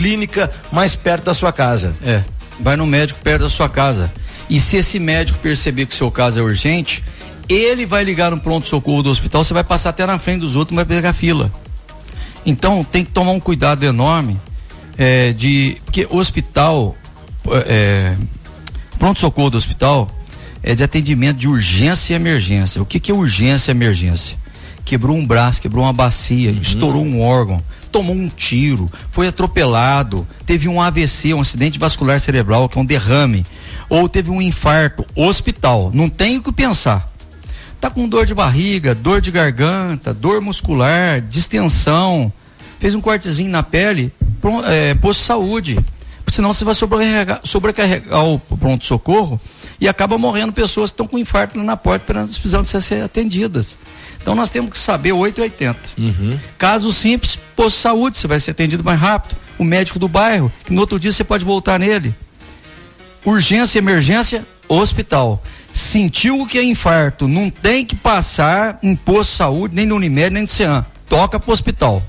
clínica mais perto da sua casa. Vai no médico perto da sua casa. E se esse médico perceber que o seu caso é urgente, ele vai ligar no pronto-socorro do hospital, você vai passar até na frente dos outros, vai pegar fila. Então tem que tomar um cuidado enorme, porque o hospital, pronto-socorro do hospital é de atendimento de urgência e emergência. O que é urgência e emergência? Quebrou um braço, quebrou uma bacia, estourou um órgão, tomou um tiro, foi atropelado, teve um AVC, um acidente vascular cerebral, que é um derrame, ou teve um infarto, hospital, não tem o que pensar. Tá com dor de barriga, dor de garganta, dor muscular, distensão, fez um cortezinho na pele, posto de saúde, senão você vai sobrecarregar o pronto-socorro e acaba morrendo pessoas que estão com infarto lá na porta precisando ser atendidas. Então nós temos que saber 880. Caso simples, posto de saúde, você vai ser atendido mais rápido. O médico do bairro, que no outro dia você pode voltar nele. Urgência, emergência, hospital. Sentiu que é infarto, não tem que passar em posto de saúde, nem no Unimed, nem no CEAM. Toca pro hospital.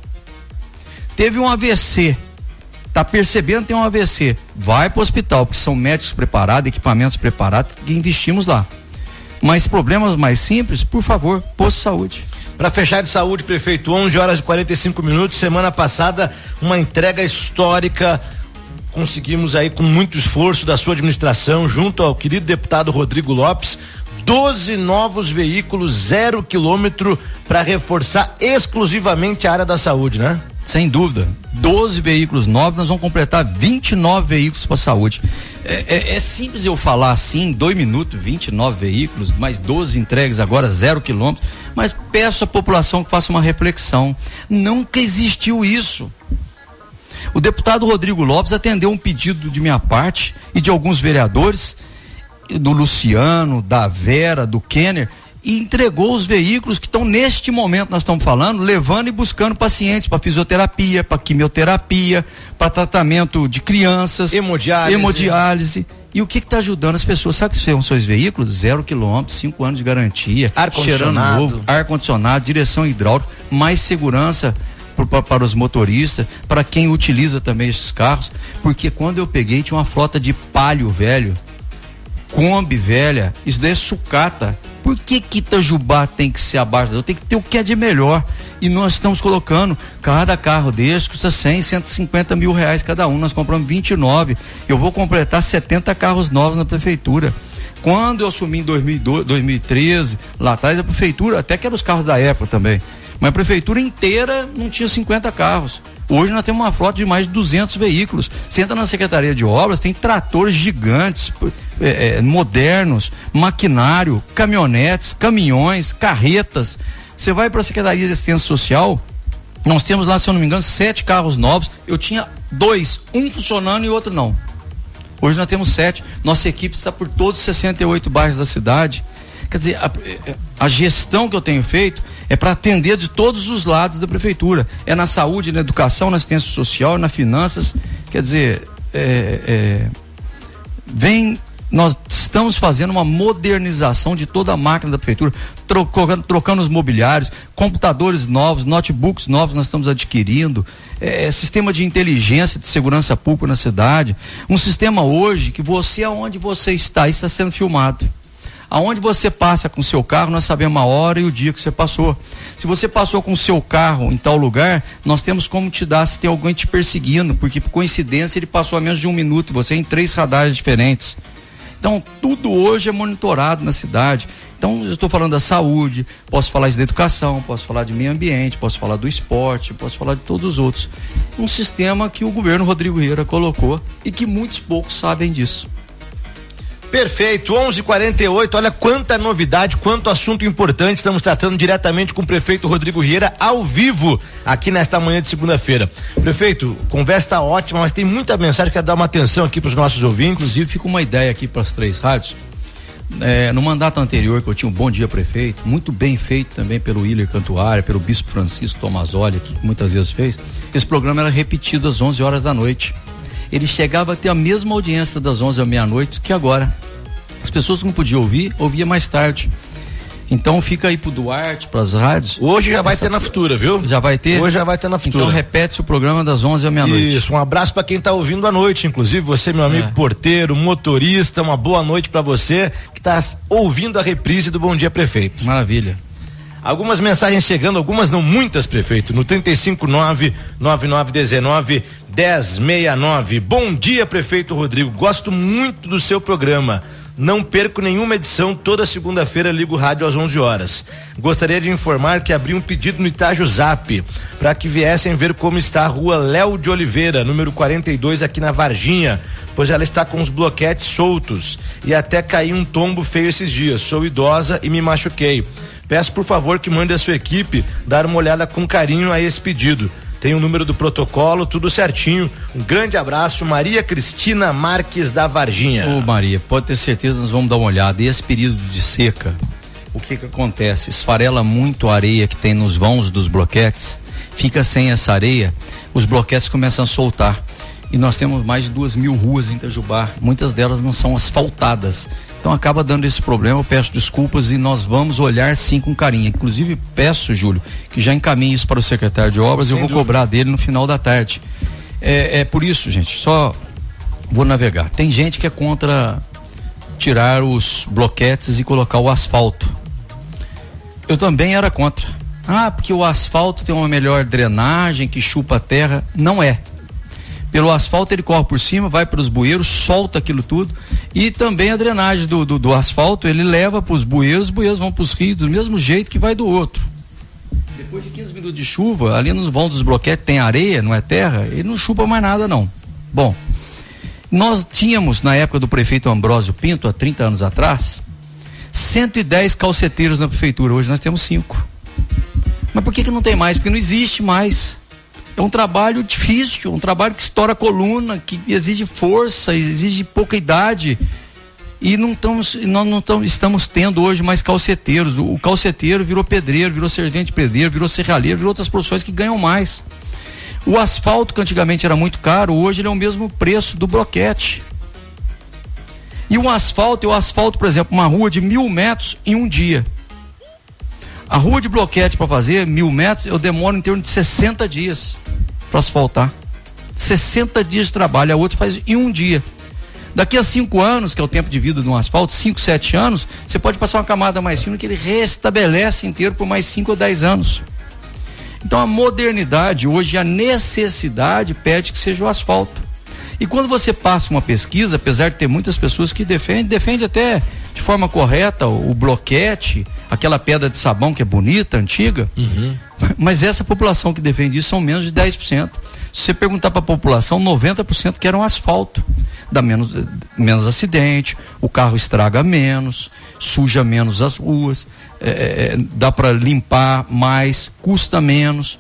Teve um AVC, tá percebendo que tem um AVC, vai pro hospital, porque são médicos preparados, equipamentos preparados, que investimos lá. Mas problemas mais simples, por favor, posto de saúde. Para fechar de saúde, prefeito, 11h45, semana passada, uma entrega histórica. Conseguimos aí, com muito esforço da sua administração, junto ao querido deputado Rodrigo Lopes, 12 novos veículos 0 quilômetro para reforçar exclusivamente a área da saúde, né? Sem dúvida, 12 veículos novos, nós vamos completar 29 veículos para a saúde. É simples eu falar assim, 2 minutos, 29 veículos, mais 12 entregues agora, 0 quilômetros, mas peço à população que faça uma reflexão. Nunca existiu isso. O deputado Rodrigo Lopes atendeu um pedido de minha parte e de alguns vereadores, do Luciano, da Vera, do Kenner, e entregou os veículos que estão neste momento, nós estamos falando, levando e buscando pacientes para fisioterapia, para quimioterapia, para tratamento de crianças, hemodiálise. E o que está ajudando as pessoas? Sabe o que são os veículos? 0 quilômetros, 5 anos de garantia, ar-condicionado, novo, ar-condicionado, direção hidráulica, mais segurança para os motoristas, para quem utiliza também esses carros, porque quando eu peguei tinha uma frota de Palio velho, Kombi velha, isso daí é sucata. Por que Itajubá tem que ser abaixo? Eu tenho que ter o que é de melhor. E nós estamos colocando, cada carro desse custa 100, 150 mil reais cada um. Nós compramos 29. Eu vou completar 70 carros novos na prefeitura. Quando eu assumi em 2013, lá atrás a prefeitura, até que eram os carros da época também, mas a prefeitura inteira não tinha 50 carros. Hoje nós temos uma frota de mais de 200 veículos. Você entra na Secretaria de Obras, tem tratores gigantes, modernos, maquinário, caminhonetes, caminhões, carretas. Você vai para a Secretaria de Assistência Social, nós temos lá, se eu não me engano, 7 carros novos. Eu tinha 2, um funcionando e outro não. Hoje nós temos 7. Nossa equipe está por todos os 68 bairros da cidade. Quer dizer, a gestão que eu tenho feito é para atender de todos os lados da prefeitura. É na saúde, na educação, na assistência social, nas finanças. Quer dizer, nós estamos fazendo uma modernização de toda a máquina da prefeitura, trocando os mobiliários, computadores novos, notebooks novos nós estamos adquirindo, sistema de inteligência de segurança pública na cidade, um sistema hoje que você, aonde você está sendo filmado. Aonde você passa com o seu carro, nós sabemos a hora e o dia que você passou. Se você passou com o seu carro em tal lugar, nós temos como te dar se tem alguém te perseguindo, porque por coincidência ele passou a menos de 1 minuto e você em 3 radares diferentes. Então, tudo hoje é monitorado na cidade. Então, eu estou falando da saúde, posso falar isso da educação, posso falar de meio ambiente, posso falar do esporte, posso falar de todos os outros. Um sistema que o governo Rodrigo Vieira colocou e que muitos poucos sabem disso. Perfeito, 11h48, olha quanta novidade, quanto assunto importante, estamos tratando diretamente com o prefeito Rodrigo Vieira ao vivo, aqui nesta manhã de segunda-feira. Prefeito, conversa tá ótima, mas tem muita mensagem que quer dar uma atenção aqui para os nossos ouvintes. Inclusive fica uma ideia aqui para as 3 rádios, no mandato anterior que eu tinha um Bom Dia Prefeito, muito bem feito também pelo Willer Cantuária, pelo Bispo Francisco Tomazoli, que muitas vezes fez, esse programa era repetido às 11 horas da noite. Ele chegava a ter a mesma audiência das 11 à meia-noite que agora. As pessoas que não podiam ouvir, ouvia mais tarde. Então fica aí pro Duarte, pras rádios. Hoje já vai ter na Futura, viu? Já vai ter? Hoje já vai ter na Futura. Então repete o programa das 11 à meia-noite. Isso, um abraço para quem tá ouvindo à noite, inclusive você, meu amigo porteiro, motorista, uma boa noite para você que tá ouvindo a reprise do Bom Dia Prefeito. Maravilha. Algumas mensagens chegando, algumas não muitas, prefeito, no 359-9919-1069. Bom dia, prefeito Rodrigo, gosto muito do seu programa. Não perco nenhuma edição, toda segunda-feira ligo o rádio às 11 horas. Gostaria de informar que abri um pedido no Itajuzap para que viessem ver como está a rua Léo de Oliveira, número 42, aqui na Varginha, pois ela está com os bloquetes soltos e até caí um tombo feio esses dias. Sou idosa e me machuquei. Peço por favor que mande a sua equipe dar uma olhada com carinho a esse pedido. Tem o número do protocolo, tudo certinho. Um grande abraço, Maria Cristina Marques da Varginha. Ô Maria, pode ter certeza, nós vamos dar uma olhada. E esse período de seca, o que acontece? Esfarela muito a areia que tem nos vãos dos bloquetes, fica sem essa areia, os bloquetes começam a soltar. E nós temos mais de 2.000 ruas em Itajubá, muitas delas não são asfaltadas. Então acaba dando esse problema, eu peço desculpas e nós vamos olhar sim com carinho. Inclusive peço, Júlio, que já encaminhe isso para o secretário de obras, eu vou cobrar dele no final da tarde. É por isso, gente, só vou navegar. Tem gente que é contra tirar os bloquetes e colocar o asfalto. Eu também era contra. Porque o asfalto tem uma melhor drenagem, que chupa a terra. Não é. Pelo asfalto ele corre por cima, vai para os bueiros, solta aquilo tudo, e também a drenagem do asfalto ele leva para os bueiros vão para os rios do mesmo jeito que vai do outro. Depois de 15 minutos de chuva, ali nos vão dos bloquetes tem areia, não é terra, ele não chupa mais nada não. Bom, nós tínhamos na época do prefeito Ambrósio Pinto, há 30 anos atrás, 110 calceteiros na prefeitura, hoje nós temos 5. Mas por que não tem mais? Porque não existe mais. É um trabalho difícil, um trabalho que estoura a coluna, que exige força, exige pouca idade. E nós não estamos tendo hoje mais calceteiros. O calceteiro virou pedreiro, virou servente pedreiro, virou serralheiro, virou outras profissões que ganham mais. O asfalto, que antigamente era muito caro, hoje ele é o mesmo preço do bloquete. E o asfalto, por exemplo, uma rua de 1.000 metros em um dia. A rua de bloquete para fazer 1.000 metros, eu demoro em torno de 60 dias para asfaltar. 60 dias de trabalho, a outra faz em um dia. Daqui a 5 anos, que é o tempo de vida de um asfalto, 5, 7 anos, você pode passar uma camada mais fina que ele restabelece inteiro por mais 5 ou 10 anos. Então a modernidade, hoje a necessidade pede que seja o asfalto. E quando você passa uma pesquisa, apesar de ter muitas pessoas que defende até de forma correta o bloquete, aquela pedra de sabão que é bonita, antiga, mas essa população que defende isso são menos de 10%. Se você perguntar para a população, 90% querem um asfalto. Dá menos acidente, o carro estraga menos, suja menos as ruas, dá para limpar mais, custa menos,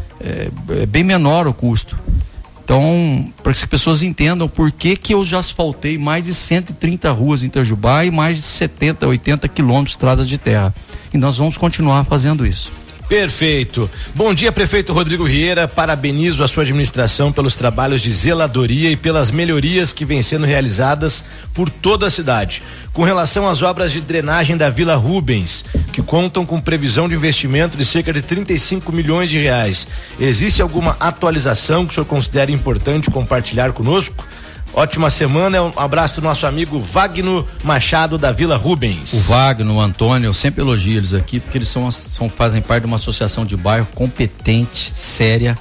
é bem menor o custo. Então, para que as pessoas entendam por que eu já asfaltei mais de 130 ruas em Itajubá e mais de 70, 80 quilômetros de estradas de terra. E nós vamos continuar fazendo isso. Perfeito. Bom dia, prefeito Rodrigo Rieira. Parabenizo a sua administração pelos trabalhos de zeladoria e pelas melhorias que vêm sendo realizadas por toda a cidade. Com relação às obras de drenagem da Vila Rubens, que contam com previsão de investimento de cerca de 35 milhões de reais, existe alguma atualização que o senhor considera importante compartilhar conosco? Ótima semana, um abraço do nosso amigo Wagner Machado da Vila Rubens. O Wagner, o Antônio, eu sempre elogio eles aqui porque eles fazem parte de uma associação de bairro competente, séria,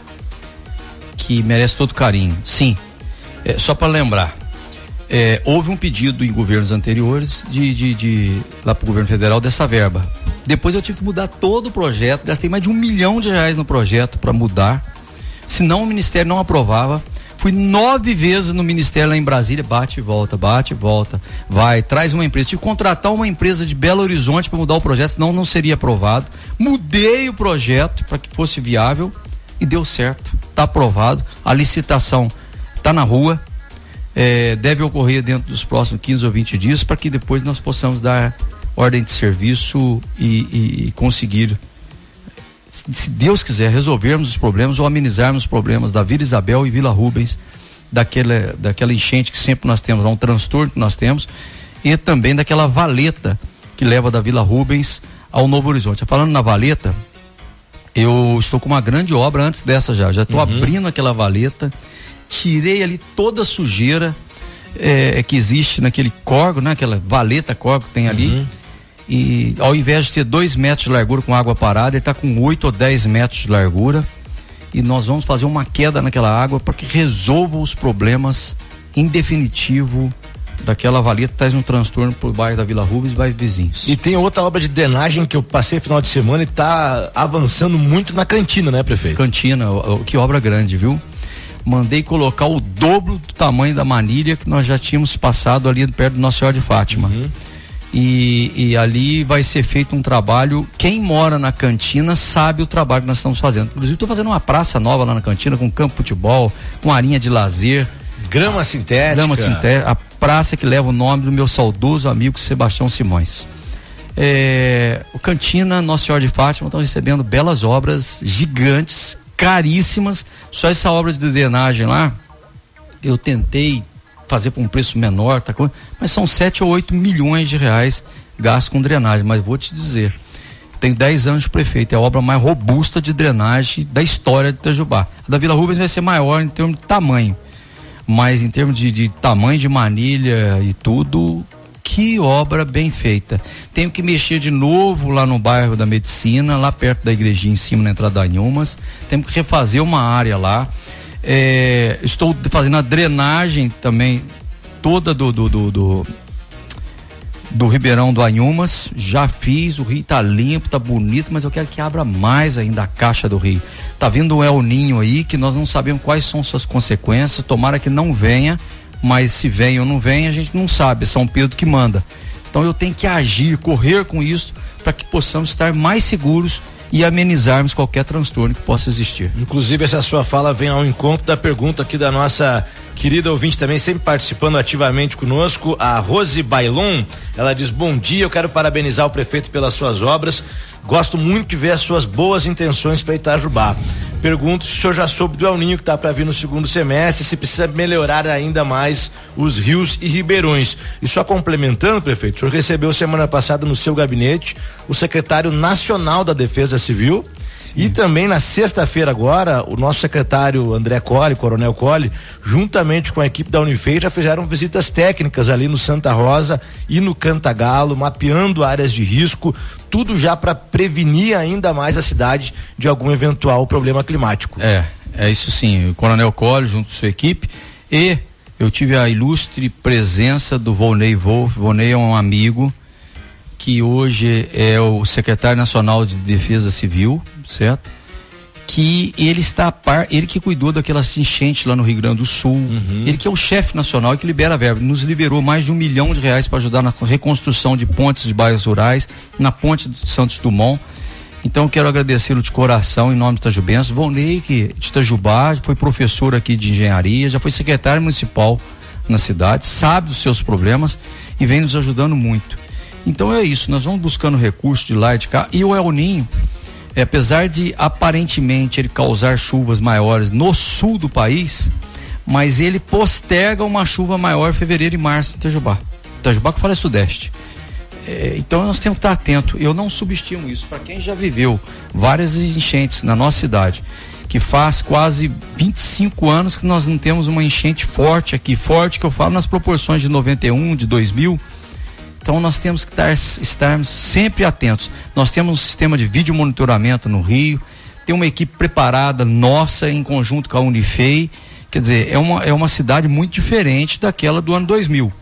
que merece todo carinho. Sim, só para lembrar, houve um pedido em governos anteriores lá para o governo federal dessa verba. Depois eu tive que mudar todo o projeto, gastei mais de R$1 milhão no projeto para mudar, senão o Ministério não aprovava. Fui 9 vezes no Ministério lá em Brasília, bate e volta, vai, traz uma empresa. Tive que contratar uma empresa de Belo Horizonte para mudar o projeto, senão não seria aprovado. Mudei o projeto para que fosse viável e deu certo, está aprovado. A licitação está na rua, deve ocorrer dentro dos próximos 15 ou 20 dias para que depois nós possamos dar ordem de serviço e conseguir, se Deus quiser, resolvermos os problemas ou amenizarmos os problemas da Vila Isabel e Vila Rubens, daquela enchente que sempre nós temos, um transtorno que nós temos, e também daquela valeta que leva da Vila Rubens ao Novo Horizonte. Falando na valeta, eu estou com uma grande obra antes dessa já estou abrindo aquela valeta, tirei ali toda a sujeira que existe naquele córrego, né? Aquela valeta córrego que tem ali, e ao invés de ter 2 metros de largura com água parada, ele está com 8 ou 10 metros de largura, e nós vamos fazer uma queda naquela água para que resolva os problemas em definitivo daquela valeta que traz um transtorno pro bairro da Vila Rubens e bairros vizinhos. E tem outra obra de drenagem que eu passei final de semana e tá avançando muito na cantina, né, prefeito? Cantina, que obra grande, viu? Mandei colocar o dobro do tamanho da manilha que nós já tínhamos passado ali perto do Nossa Senhora de Fátima. E ali vai ser feito um trabalho, quem mora na cantina sabe o trabalho que nós estamos fazendo. Inclusive estou fazendo uma praça nova lá na cantina, com campo de futebol, com arinha de lazer, grama sintética, a praça que leva o nome do meu saudoso amigo Sebastião Simões. O Cantina Nossa Senhora de Fátima estão recebendo belas obras gigantes, caríssimas. Só essa obra de drenagem lá eu tentei fazer por um preço menor, mas são 7 ou 8 milhões de reais gastos com drenagem. Mas vou te dizer, tenho 10 anos de prefeito, é a obra mais robusta de drenagem da história de Itajubá. A da Vila Rubens vai ser maior em termos de tamanho, mas em termos de tamanho de manilha e tudo, que obra bem feita. Tenho que mexer de novo lá no bairro da Medicina, lá perto da igrejinha em cima, na entrada da Anhumas. Temos que refazer uma área lá. Estou fazendo a drenagem também toda do Ribeirão do Anhumas. Já fiz, o rio tá limpo, tá bonito, mas eu quero que abra mais ainda a caixa do rio. Tá vindo um El Ninho aí que nós não sabemos quais são suas consequências. Tomara que não venha, mas se vem ou não vem a gente não sabe, é São Pedro que manda. Então eu tenho que agir, correr com isso para que possamos estar mais seguros e amenizarmos qualquer transtorno que possa existir. Inclusive essa sua fala vem ao encontro da pergunta aqui da nossa querida ouvinte também, sempre participando ativamente conosco, a Rose Bailon. Ela diz: bom dia, eu quero parabenizar o prefeito pelas suas obras, gosto muito de ver as suas boas intenções para Itajubá. Pergunto se o senhor já soube do El Ninho que está para vir no segundo semestre, se precisa melhorar ainda mais os rios e ribeirões. E só complementando, prefeito, o senhor recebeu semana passada no seu gabinete o secretário nacional da Defesa Civil. E também na sexta-feira agora, o nosso secretário André Colli, Coronel Colli, juntamente com a equipe da Unifei, já fizeram visitas técnicas ali no Santa Rosa e no Cantagalo, mapeando áreas de risco, tudo já para prevenir ainda mais a cidade de algum eventual problema climático. É isso sim, o Coronel Colli junto com sua equipe, e eu tive a ilustre presença do Volney Wolff. Volney é um amigo que hoje é o secretário nacional de Defesa Civil, certo? Que ele está a par, ele que cuidou daquelas enchentes lá no Rio Grande do Sul, ele que é o chefe nacional e que libera a verba, nos liberou mais de R$1 milhão para ajudar na reconstrução de pontes de bairros rurais, na ponte de Santos Dumont. Então quero agradecê-lo de coração em nome de Itajubense. Volney, que de Itajubá, foi professor aqui de engenharia, já foi secretário municipal na cidade, sabe dos seus problemas e vem nos ajudando muito. Então é isso, nós vamos buscando recursos de lá e de cá. E o El Ninho, apesar de aparentemente ele causar chuvas maiores no sul do país, mas ele posterga uma chuva maior em fevereiro e março em Itajubá. Itajubá que fala é sudeste. Então nós temos que estar atento. Eu não subestimo isso. Para quem já viveu várias enchentes na nossa cidade, que faz quase 25 anos que nós não temos uma enchente forte aqui, forte que eu falo nas proporções de 91, de 2000. Então nós temos que estarmos sempre atentos. Nós temos um sistema de vídeo monitoramento no Rio, tem uma equipe preparada nossa em conjunto com a Unifei. Quer dizer, é uma cidade muito diferente daquela do ano 2000,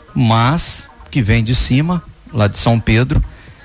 mas que vem de cima, lá de São Pedro,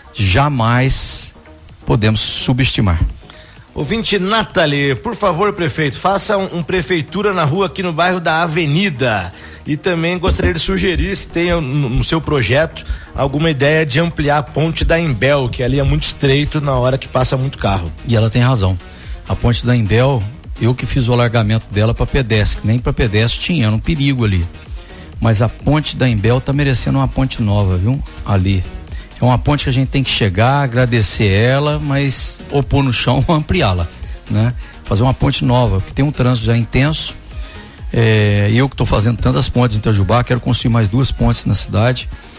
jamais podemos subestimar. Ouvinte Nathalie, por favor, prefeito, faça um prefeitura na rua aqui no bairro da Avenida. E também gostaria de sugerir se tem no seu projeto alguma ideia de ampliar a ponte da Imbel, que ali é muito estreito na hora que passa muito carro. E ela tem razão. A ponte da Imbel, eu que fiz o alargamento dela para pedestre, nem para pedestre tinha, era um perigo ali. Mas a ponte da Imbel tá merecendo uma ponte nova, viu? Ali. É uma ponte que a gente tem que chegar, agradecer ela, mas ou pôr no chão ou ampliá-la, né? Fazer uma ponte nova, que tem um trânsito já intenso. Eu que estou fazendo tantas pontes em Itajubá, quero construir mais 2 pontes na cidade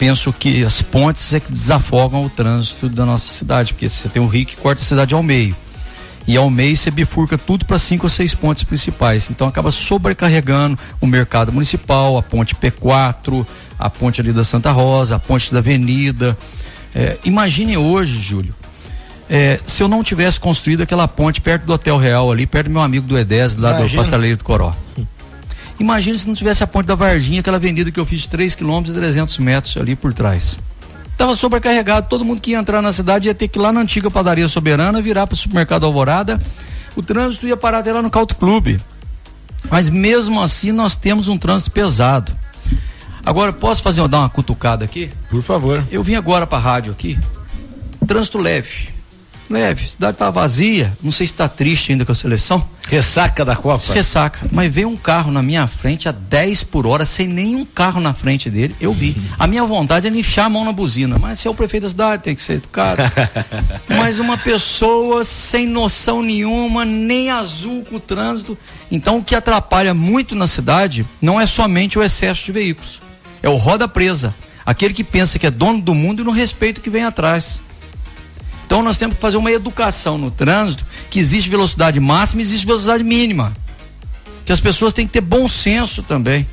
penso que as pontes é que desafogam o trânsito da nossa cidade, porque você tem o rio que corta a cidade ao meio. E ao meio você bifurca tudo para 5 ou 6 pontes principais. Então acaba sobrecarregando o mercado municipal, a ponte P4, a ponte ali da Santa Rosa, a ponte da Avenida. Imagine hoje, Júlio, se eu não tivesse construído aquela ponte perto do Hotel Real ali, perto do meu amigo do E10, lá do Pasteleiro do Coró. Imagina se não tivesse a ponte da Varginha, aquela avenida que eu fiz de 3 km e 300 metros ali por trás. Estava sobrecarregado, todo mundo que ia entrar na cidade ia ter que ir lá na antiga padaria Soberana, virar para o supermercado Alvorada, o trânsito ia parar até lá no Country Club. Mas mesmo assim nós temos um trânsito pesado. Agora, posso dar uma cutucada aqui? Por favor. Eu vim agora para a rádio aqui, trânsito leve, a cidade tá vazia, não sei se tá triste ainda com a seleção. Ressaca da Copa. Ressaca, mas veio um carro na minha frente a 10 por hora, sem nenhum carro na frente dele, eu vi. A minha vontade é enfiar a mão na buzina, mas se é o prefeito da cidade, tem que ser educado. Mas uma pessoa sem noção nenhuma, nem azul com o trânsito. Então o que atrapalha muito na cidade não é somente o excesso de veículos, é o roda presa, aquele que pensa que é dono do mundo e não respeita o que vem atrás. Então nós temos que fazer uma educação no trânsito, que existe velocidade máxima e existe velocidade mínima. Que as pessoas têm que ter bom senso também.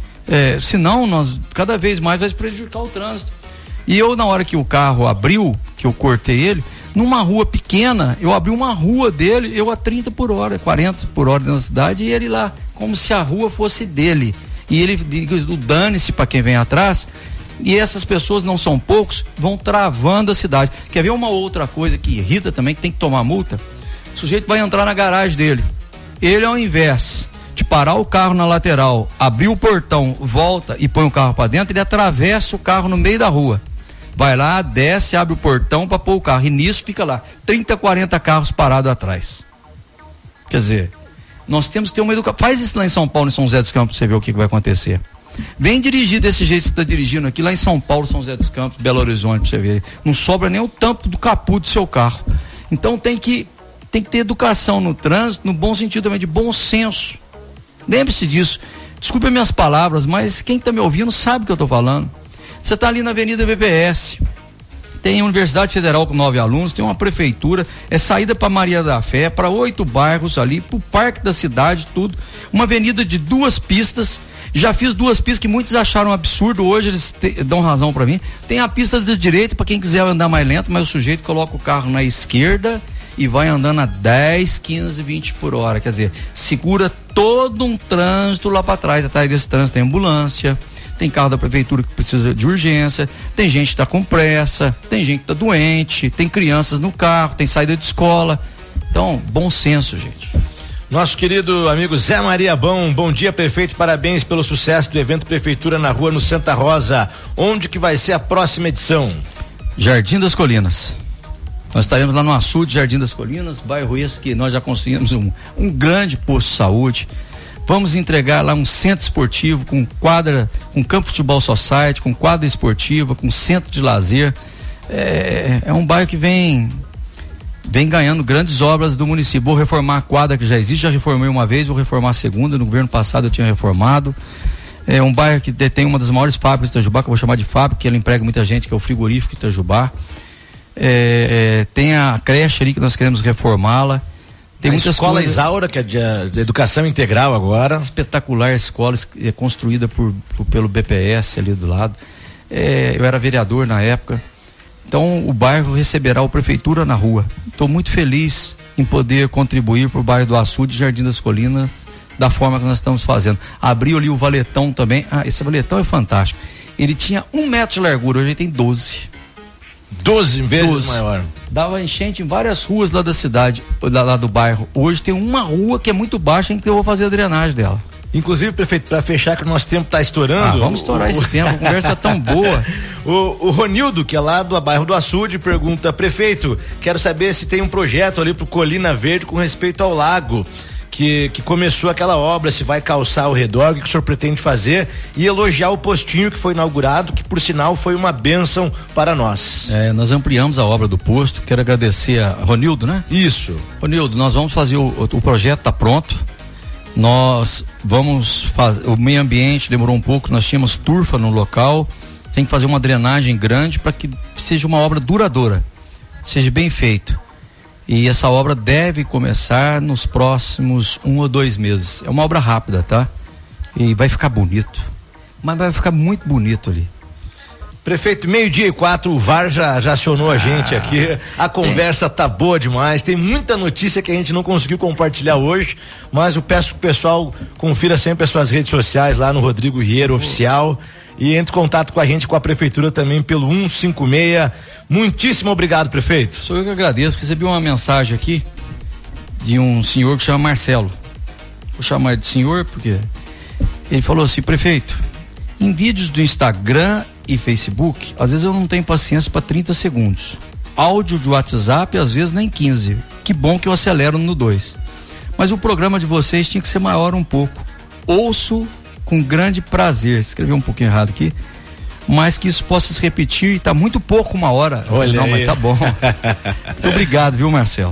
Senão nós cada vez mais vai prejudicar o trânsito. E eu, na hora que o carro abriu, que eu cortei ele, numa rua pequena, eu abri uma rua dele, eu a 30 por hora, 40 por hora na cidade, e ele lá, como se a rua fosse dele. E ele diz, dane-se para quem vem atrás. E essas pessoas, não são poucos, vão travando a cidade. Quer ver uma outra coisa que irrita também, que tem que tomar multa? O sujeito vai entrar na garagem dele. Ele, ao invés de parar o carro na lateral, abrir o portão, volta e põe o carro para dentro, ele atravessa o carro no meio da rua. Vai lá, desce, abre o portão para pôr o carro. E nisso fica lá 30, 40 carros parados atrás. Quer dizer, nós temos que ter uma educação. Faz isso lá em São Paulo, em São José dos Campos, pra você ver o que vai acontecer. Vem dirigir desse jeito que você está dirigindo aqui, lá em São Paulo, São José dos Campos, Belo Horizonte, pra você ver. Não sobra nem o tampo do capô do seu carro. Então tem que ter educação no trânsito, no bom sentido também, de bom senso. Lembre-se disso. Desculpe as minhas palavras, mas quem está me ouvindo sabe o que eu estou falando. Você está ali na Avenida BBS, tem a Universidade Federal com 9 alunos, tem uma prefeitura, é saída para Maria da Fé, para 8 bairros ali, para o Parque da Cidade, tudo. Uma avenida de 2 pistas. Já fiz 2 pistas que muitos acharam absurdo, hoje eles dão razão para mim. Tem a pista da direita para quem quiser andar mais lento, mas o sujeito coloca o carro na esquerda e vai andando a 10, 15, 20 por hora. Quer dizer, segura todo um trânsito lá para trás. Atrás desse trânsito tem ambulância, tem carro da prefeitura que precisa de urgência, tem gente que está com pressa, tem gente que está doente, tem crianças no carro, tem saída de escola. Então, bom senso, gente. Nosso querido amigo Zé Maria bom dia, prefeito, parabéns pelo sucesso do evento Prefeitura na Rua no Santa Rosa. Onde que vai ser a próxima edição? Jardim das Colinas. Nós estaremos lá no açude Jardim das Colinas, bairro esse que nós já conseguimos um grande posto de saúde. Vamos entregar lá um centro esportivo com quadra, com campo de futebol society, com quadra esportiva, com centro de lazer. É um bairro que vem ganhando grandes obras do município. Vou reformar a quadra que já existe, já reformei uma vez, vou reformar a segunda, no governo passado eu tinha reformado. É um bairro que detém uma das maiores fábricas de Itajubá, que eu vou chamar de fábrica, que ela emprega muita gente, que é o frigorífico de Itajubá. Tem a creche ali que nós queremos reformá-la. Tem muitas escola Isaura, que é de educação integral agora. Espetacular escola, construída pelo BPS ali do lado. Eu era vereador na época. Então o bairro receberá o Prefeitura na Rua. Estou muito feliz em poder contribuir para o bairro do Açude e Jardim das Colinas da forma que nós estamos fazendo. Abriu ali o valetão também. Esse valetão é fantástico. Ele tinha 1 metro de largura, hoje ele tem 12. 12 vezes maior. Dava enchente em várias ruas lá da cidade, lá do bairro. Hoje tem uma rua que é muito baixa, em que eu vou fazer a drenagem dela. Inclusive, prefeito, para fechar, que o nosso tempo está estourando. Vamos estourar esse tempo, a conversa está tão boa. O Ronildo, que é lá do bairro do Açude, pergunta: prefeito, quero saber se tem um projeto ali pro Colina Verde com respeito ao lago, que começou aquela obra, se vai calçar ao redor, o que o senhor pretende fazer, e elogiar o postinho que foi inaugurado, que por sinal foi uma bênção para nós. Nós ampliamos a obra do posto, quero agradecer a Ronildo, né? Isso. Ronildo, nós vamos fazer o projeto, está pronto. Nós vamos fazer, o meio ambiente demorou um pouco, nós tínhamos turfa no local, tem que fazer uma drenagem grande para que seja uma obra duradoura, seja bem feito. E essa obra deve começar nos próximos 1 ou 2 meses. É uma obra rápida, tá? E vai ficar bonito. Mas vai ficar muito bonito ali. Prefeito, 12:04, o VAR já acionou a gente aqui. A conversa tá boa demais. Tem muita notícia que a gente não conseguiu compartilhar hoje, mas eu peço que o pessoal confira sempre as suas redes sociais lá no Rodrigo Rieiro Oficial e entre em contato com a gente, com a prefeitura também pelo 156. Muitíssimo obrigado, prefeito. Sou eu que agradeço. Recebi uma mensagem aqui de um senhor que chama Marcelo. Vou chamar ele de senhor porque ele falou assim: prefeito, em vídeos do Instagram e Facebook, às vezes eu não tenho paciência para 30 segundos. Áudio de WhatsApp, às vezes nem 15. Que bom que eu acelero no 2. Mas o programa de vocês tinha que ser maior um pouco. Ouço com grande prazer. Escrevi um pouquinho errado aqui. Mas que isso possa se repetir, e tá muito pouco 1 hora. Olha não, aí. mas tá bom. Muito obrigado, viu, Marcelo?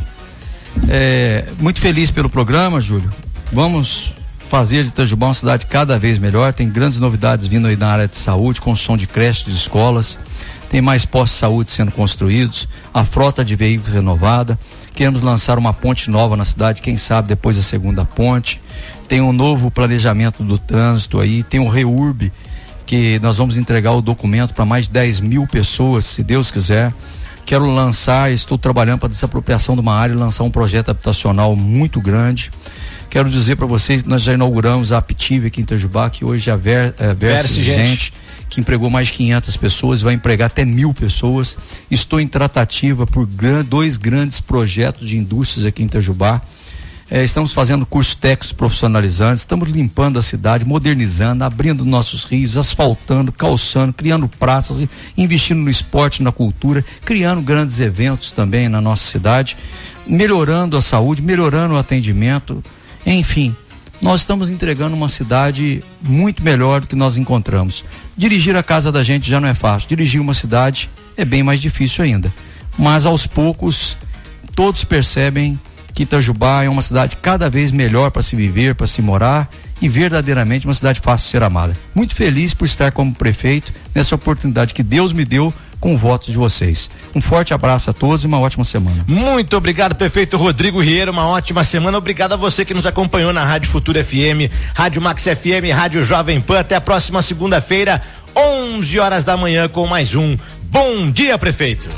Muito feliz pelo programa, Júlio. Vamos fazer de Itajubá uma cidade cada vez melhor. Tem grandes novidades vindo aí na área de saúde, construção de creches, de escolas, tem mais postos de saúde sendo construídos, a frota de veículos renovada. Queremos lançar uma ponte nova na cidade, quem sabe depois a segunda ponte. Tem um novo planejamento do trânsito aí, tem o REURB, que nós vamos entregar o documento para mais de 10 mil pessoas, se Deus quiser. Quero lançar, estou trabalhando para desapropriação de uma área e lançar um projeto habitacional muito grande. Quero dizer para vocês que nós já inauguramos a Aptive aqui em Itajubá, que hoje é a Verse Gente, que empregou mais de 500 pessoas, vai empregar até 1.000 pessoas. Estou em tratativa por 2 grandes projetos de indústrias aqui em Itajubá. Estamos fazendo cursos técnicos profissionalizantes, estamos limpando a cidade, modernizando, abrindo nossos rios, asfaltando, calçando, criando praças, investindo no esporte, na cultura, criando grandes eventos também na nossa cidade, melhorando a saúde, melhorando o atendimento. Enfim, nós estamos entregando uma cidade muito melhor do que nós encontramos. Dirigir a casa da gente já não é fácil, dirigir uma cidade é bem mais difícil ainda. Mas aos poucos, todos percebem que Itajubá é uma cidade cada vez melhor para se viver, para se morar e verdadeiramente uma cidade fácil de ser amada. Muito feliz por estar como prefeito nessa oportunidade que Deus me deu com o voto de vocês. Um forte abraço a todos e uma ótima semana. Muito obrigado, prefeito Rodrigo Rieiro, uma ótima semana. Obrigado a você que nos acompanhou na Rádio Futura FM, Rádio Max FM, Rádio Jovem Pan. Até a próxima segunda-feira, 11 horas da manhã, com mais um Bom Dia, Prefeito.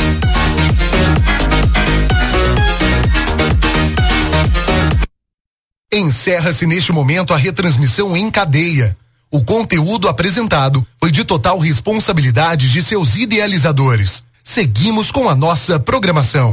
Encerra-se neste momento a retransmissão em cadeia. O conteúdo apresentado foi de total responsabilidade de seus idealizadores. Seguimos com a nossa programação.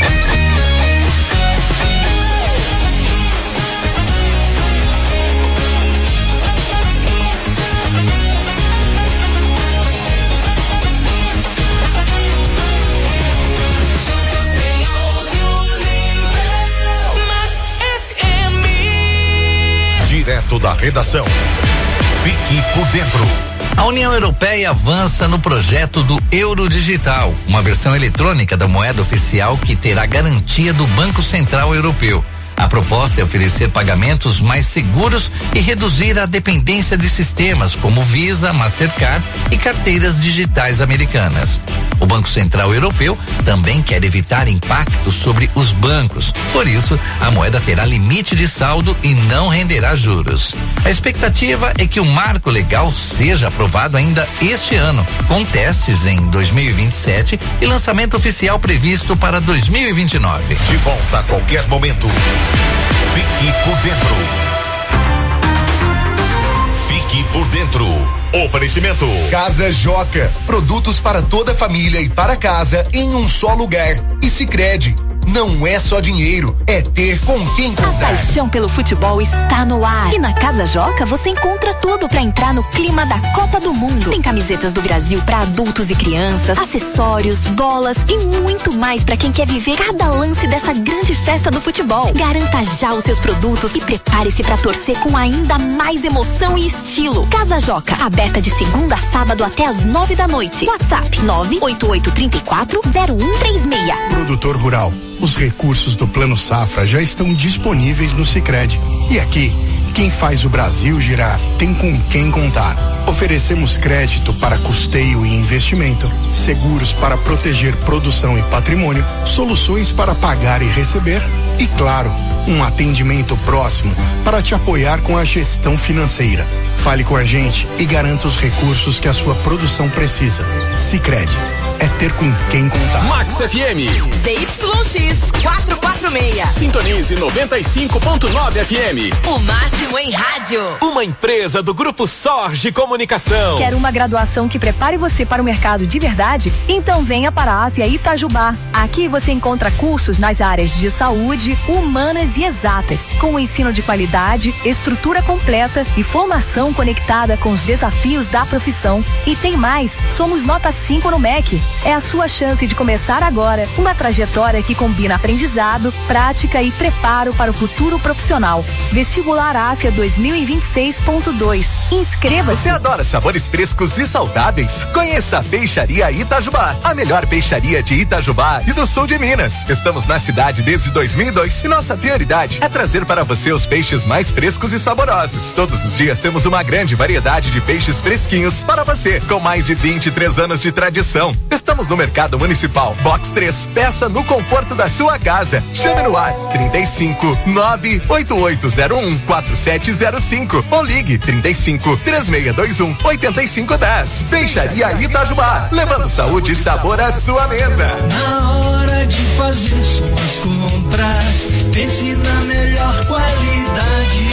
Direto da redação. Fique por dentro. A União Europeia avança no projeto do Euro Digital, uma versão eletrônica da moeda oficial que terá garantia do Banco Central Europeu. A proposta é oferecer pagamentos mais seguros e reduzir a dependência de sistemas como Visa, Mastercard e carteiras digitais americanas. O Banco Central Europeu também quer evitar impactos sobre os bancos. Por isso, a moeda terá limite de saldo e não renderá juros. A expectativa é que o marco legal seja aprovado ainda este ano, com testes em 2027 e lançamento oficial previsto para 2029. De volta a qualquer momento. Fique por dentro. Fique por dentro. Oferecimento. Casa Joca. Produtos para toda a família e para casa em um só lugar. E Sicredi. Não é só dinheiro, é ter com quem contar. A paixão pelo futebol está no ar. E na Casa Joca você encontra tudo para entrar no clima da Copa do Mundo. Tem camisetas do Brasil para adultos e crianças, acessórios, bolas e muito mais para quem quer viver cada lance dessa grande festa do futebol. Garanta já os seus produtos e prepare-se para torcer com ainda mais emoção e estilo. Casa Joca, aberta de segunda a sábado até às 9 da noite. WhatsApp 988340136. Produtor rural. Os recursos do Plano Safra já estão disponíveis no Sicredi. E aqui Quem faz o Brasil girar tem com quem contar. Oferecemos crédito para custeio e investimento, seguros para proteger produção e patrimônio, soluções para pagar e receber e, claro, um atendimento próximo para te apoiar com a gestão financeira. Fale com a gente e garanta os recursos que a sua produção precisa. Sicredi, é ter com quem contar. Max FM. ZYX 446. Sintonize 95.9 FM. O máximo em rádio. Uma empresa do Grupo Sorge Comunicação. Quer uma graduação que prepare você para o mercado de verdade? Então venha para a AFIA Itajubá. Aqui você encontra cursos nas áreas de saúde, humanas e exatas, com o ensino de qualidade, estrutura completa e formação conectada com os desafios da profissão. E tem mais, somos nota 5 no MEC. É a sua chance de começar agora uma trajetória que combina aprendizado, prática e preparo para o futuro profissional. Vestibular AFIA 2026.2. Inscreva-se. Você adora sabores frescos e saudáveis? Conheça a Peixaria Itajubá, a melhor peixaria de Itajubá e do sul de Minas. Estamos na cidade desde 2002 e nossa prioridade é trazer para você os peixes mais frescos e saborosos. Todos os dias temos uma grande variedade de peixes fresquinhos para você, com mais de 23 anos de tradição. Estamos no Mercado Municipal, Box 3. Peça no conforto da sua casa. Chame no WhatsApp 35 98801 4705 ou ligue 35 3621 8510. Peixaria Itajubá, levando saúde e sabor à sua mesa. Na hora de fazer suas compras, pense na melhor qualidade.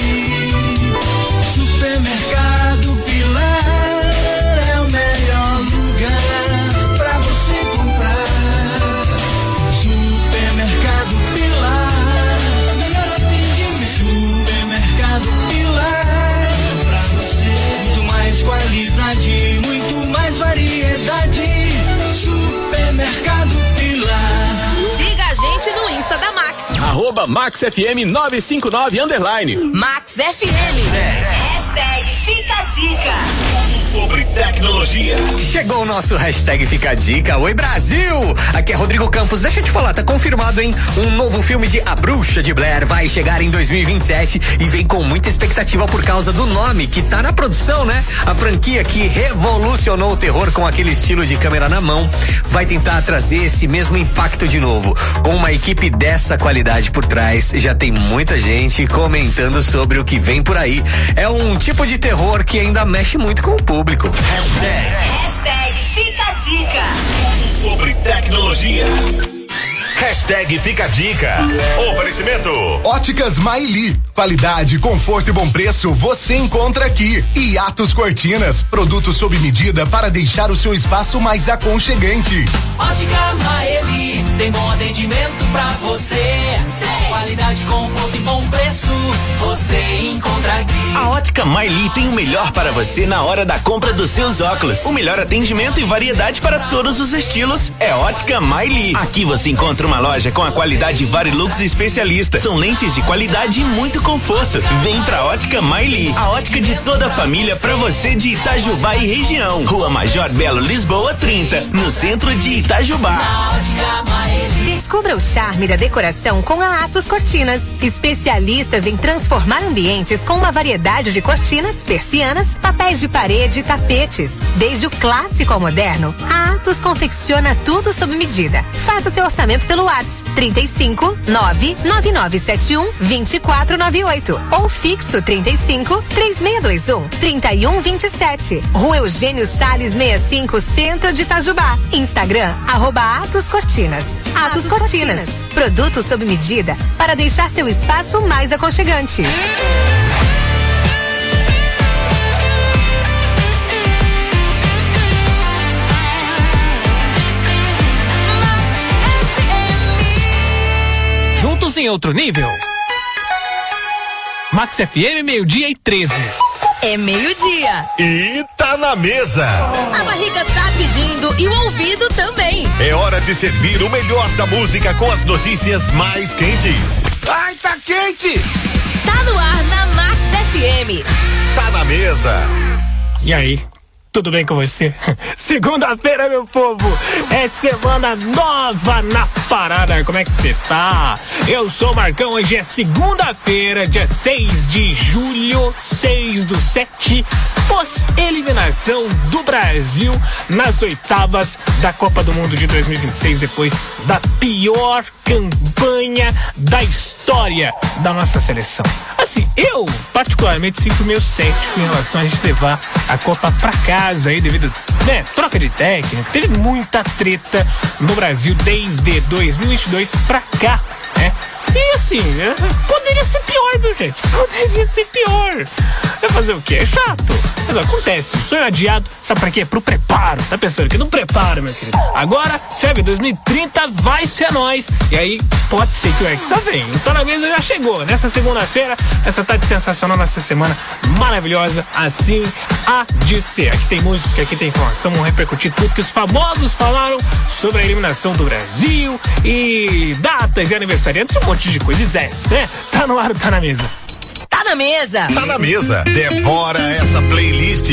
Supermercado Pilar é o melhor lugar pra você comprar. Supermercado Pilar, melhor atendimento. Supermercado Pilar, pra você muito mais qualidade, muito mais variedade. Supermercado Pilar. Siga a gente no Insta da Max. @MaxFM 959 _ Max FM. Hashtag Fica a Dica. Sobre tecnologia. Chegou o nosso hashtag Fica a Dica. Oi, Brasil! Aqui é Rodrigo Campos. Deixa eu te falar, tá confirmado, hein? Um novo filme de A Bruxa de Blair vai chegar em 2027 e vem com muita expectativa por causa do nome que tá na produção, né? A franquia que revolucionou o terror com aquele estilo de câmera na mão vai tentar trazer esse mesmo impacto de novo. Com uma equipe dessa qualidade por trás, já tem muita gente comentando sobre o que vem por aí. É um tipo de terror que ainda mexe muito com o público. Hashtag Fica a Dica. Sobre tecnologia. Hashtag Fica a Dica. Oferecimento Óticas Maili. Qualidade, conforto e bom preço você encontra aqui. E Atos Cortinas. Produtos sob medida para deixar o seu espaço mais aconchegante. Ótica Maeli, tem bom atendimento pra você. Qualidade, conforto e bom preço, você encontra aqui. A Ótica Maili tem o melhor para você na hora da compra dos seus óculos. O melhor atendimento e variedade para todos os estilos é Ótica Maili. Aqui você encontra uma loja com a qualidade Varilux especialista. São lentes de qualidade e muito conforto. Vem pra Ótica Maili, a ótica de toda a família pra você de Itajubá e região. Rua Major Belo, Lisboa 30, no centro de Itajubá. Descubra o charme da decoração com a Atos Cortinas. Especialistas em transformar ambientes com uma variedade de cortinas, persianas, papéis de parede e tapetes. Desde o clássico ao moderno, a Atos confecciona tudo sob medida. Faça seu orçamento pelo WhatsApp 35 99971 2498 ou fixo 35 3621 3127. Rua Eugênio Salles 65, centro de Itajubá. Instagram @Atos Cortinas. Atos Cortinas, produtos sob medida para deixar seu espaço mais aconchegante. Juntos em outro nível. Max FM 12:13. É meio-dia. E tá na mesa. A barriga tá pedindo e o ouvido também. É hora de servir o melhor da música com as notícias mais quentes. Ai, tá quente! Tá no ar na Max FM. Tá na mesa. E aí? tudo bem com você? Segunda-feira, meu povo, é semana nova na parada. Como é que você tá? Eu sou o Marcão, hoje é segunda-feira, dia 6 de julho, 6/7, pós-eliminação do Brasil nas oitavas da Copa do Mundo de 2026, depois da pior campanha da história da nossa seleção. Assim, eu particularmente sinto meio cético em relação a gente levar a Copa pra casa aí devido, né, troca de técnico. Teve muita treta no Brasil desde 2022 pra cá, né? E assim, poderia ser pior, viu, gente? Poderia ser pior. Vai fazer o quê? É chato. Mas acontece, o sonho adiado, sabe pra quê? Pro preparo. Tá pensando que não preparo, meu querido. Agora, serve 2030, vai ser nós. E aí, pode ser que o Hexa venha. Então na mesa já chegou. Nessa segunda-feira, essa tarde sensacional, nessa semana maravilhosa, assim há de ser. Aqui tem música, aqui tem informação, vamos repercutir tudo que os famosos falaram sobre a eliminação do Brasil e datas e aniversariantes, um monte de coisas, né? Tá no ar, tá na mesa. Tá na mesa. Tá na mesa. Devora essa playlist.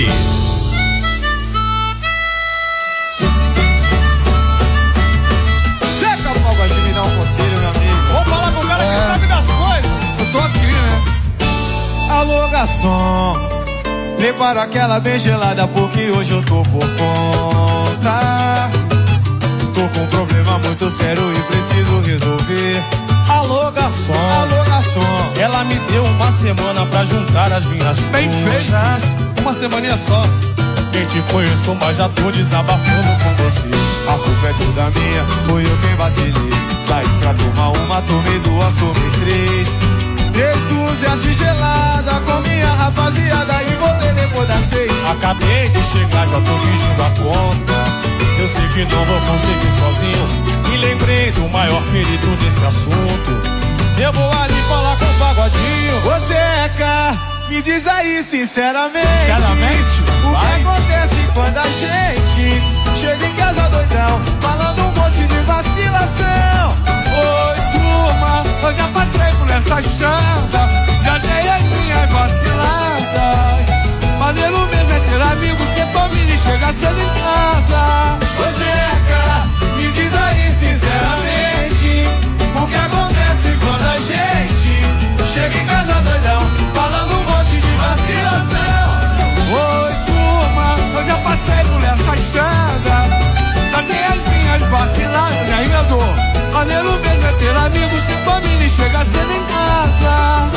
Zeca Pagodinho, me dá um conselho, meu amigo. Vamos falar com o cara que sabe das coisas. Eu tô aqui, né? Alô, garçom, prepara aquela bem gelada porque hoje eu tô por conta. Tô com um problema muito sério e preciso resolver. Alô, garçom, ela me deu uma semana pra juntar as minhas bem feitas. Uma semaninha só. Nem te conheço, mas já tô desabafando com você. A culpa é toda minha, foi eu quem vacilei. Saí pra tomar uma, tomei duas, tomei três. 3 dúzias de gelada com minha rapaziada e voltei depois das 6. Acabei de chegar, já tô pedindo a conta. Eu sei que não vou conseguir sozinho. E lembrei do maior perito desse assunto. Eu vou ali falar com o Pagodinho. Ô Zeca, me diz aí sinceramente, o que acontece quando a gente chega em casa doidão, falando um monte de vacilação. Oi, turma, eu já passei por essa estrada, já dei as minhas vaciladas. Maneiro mesmo é ter amigo, ser família e chegar cedo em casa. Ô Zeca, me diz aí sinceramente, o que acontece quando a gente chega em casa doidão, falando um monte de vacilação. Oi, turma, eu já passei por essa estrada, já dei as minhas vaciladas, e ainda dou. Maneiro mesmo é ter amigo, ser família e chegar cedo em casa.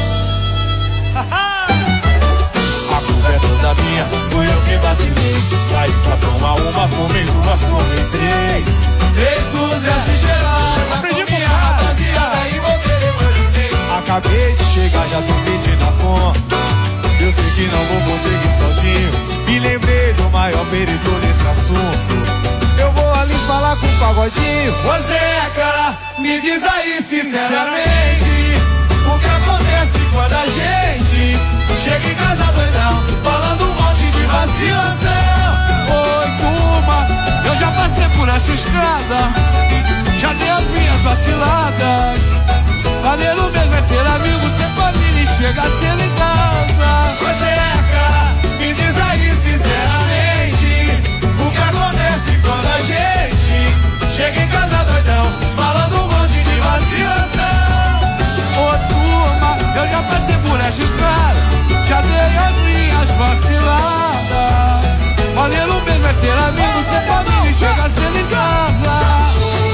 A culpa é toda minha, fui eu que vacilei. Saí pra tomar uma, tomei duas, tomei 3. 3 dúzias de gelada com minha rapaziada e voltei depois de 6. Acabei de chegar, já tô pedindo a conta. Eu sei que não vou conseguir sozinho. Me lembrei do maior perito nesse assunto. Eu vou ali falar com o Pagodinho. Ô Zeca, me diz aí sinceramente, o que acontece quando a gente chega em casa doidão, falando um monte de vacilação. Oi, turma, eu já passei por essa estrada, já dei as minhas vaciladas. Maneiro mesmo é ter amigo, ser família e chegar cedo em casa. Ô Zeca, me diz aí sinceramente, o que acontece quando a gente chega em casa doidão, falando um monte de vacilação. Ô turma, eu já passei por essa estrada, já dei as minhas vaciladas. Maneiro mesmo é ter amigo, ser família e chegar cedo em casa.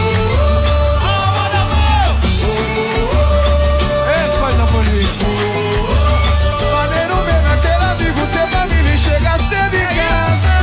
Ei, coisa bonita. Maneiro mesmo é ter amigo, ser família e chegar cedo em casa.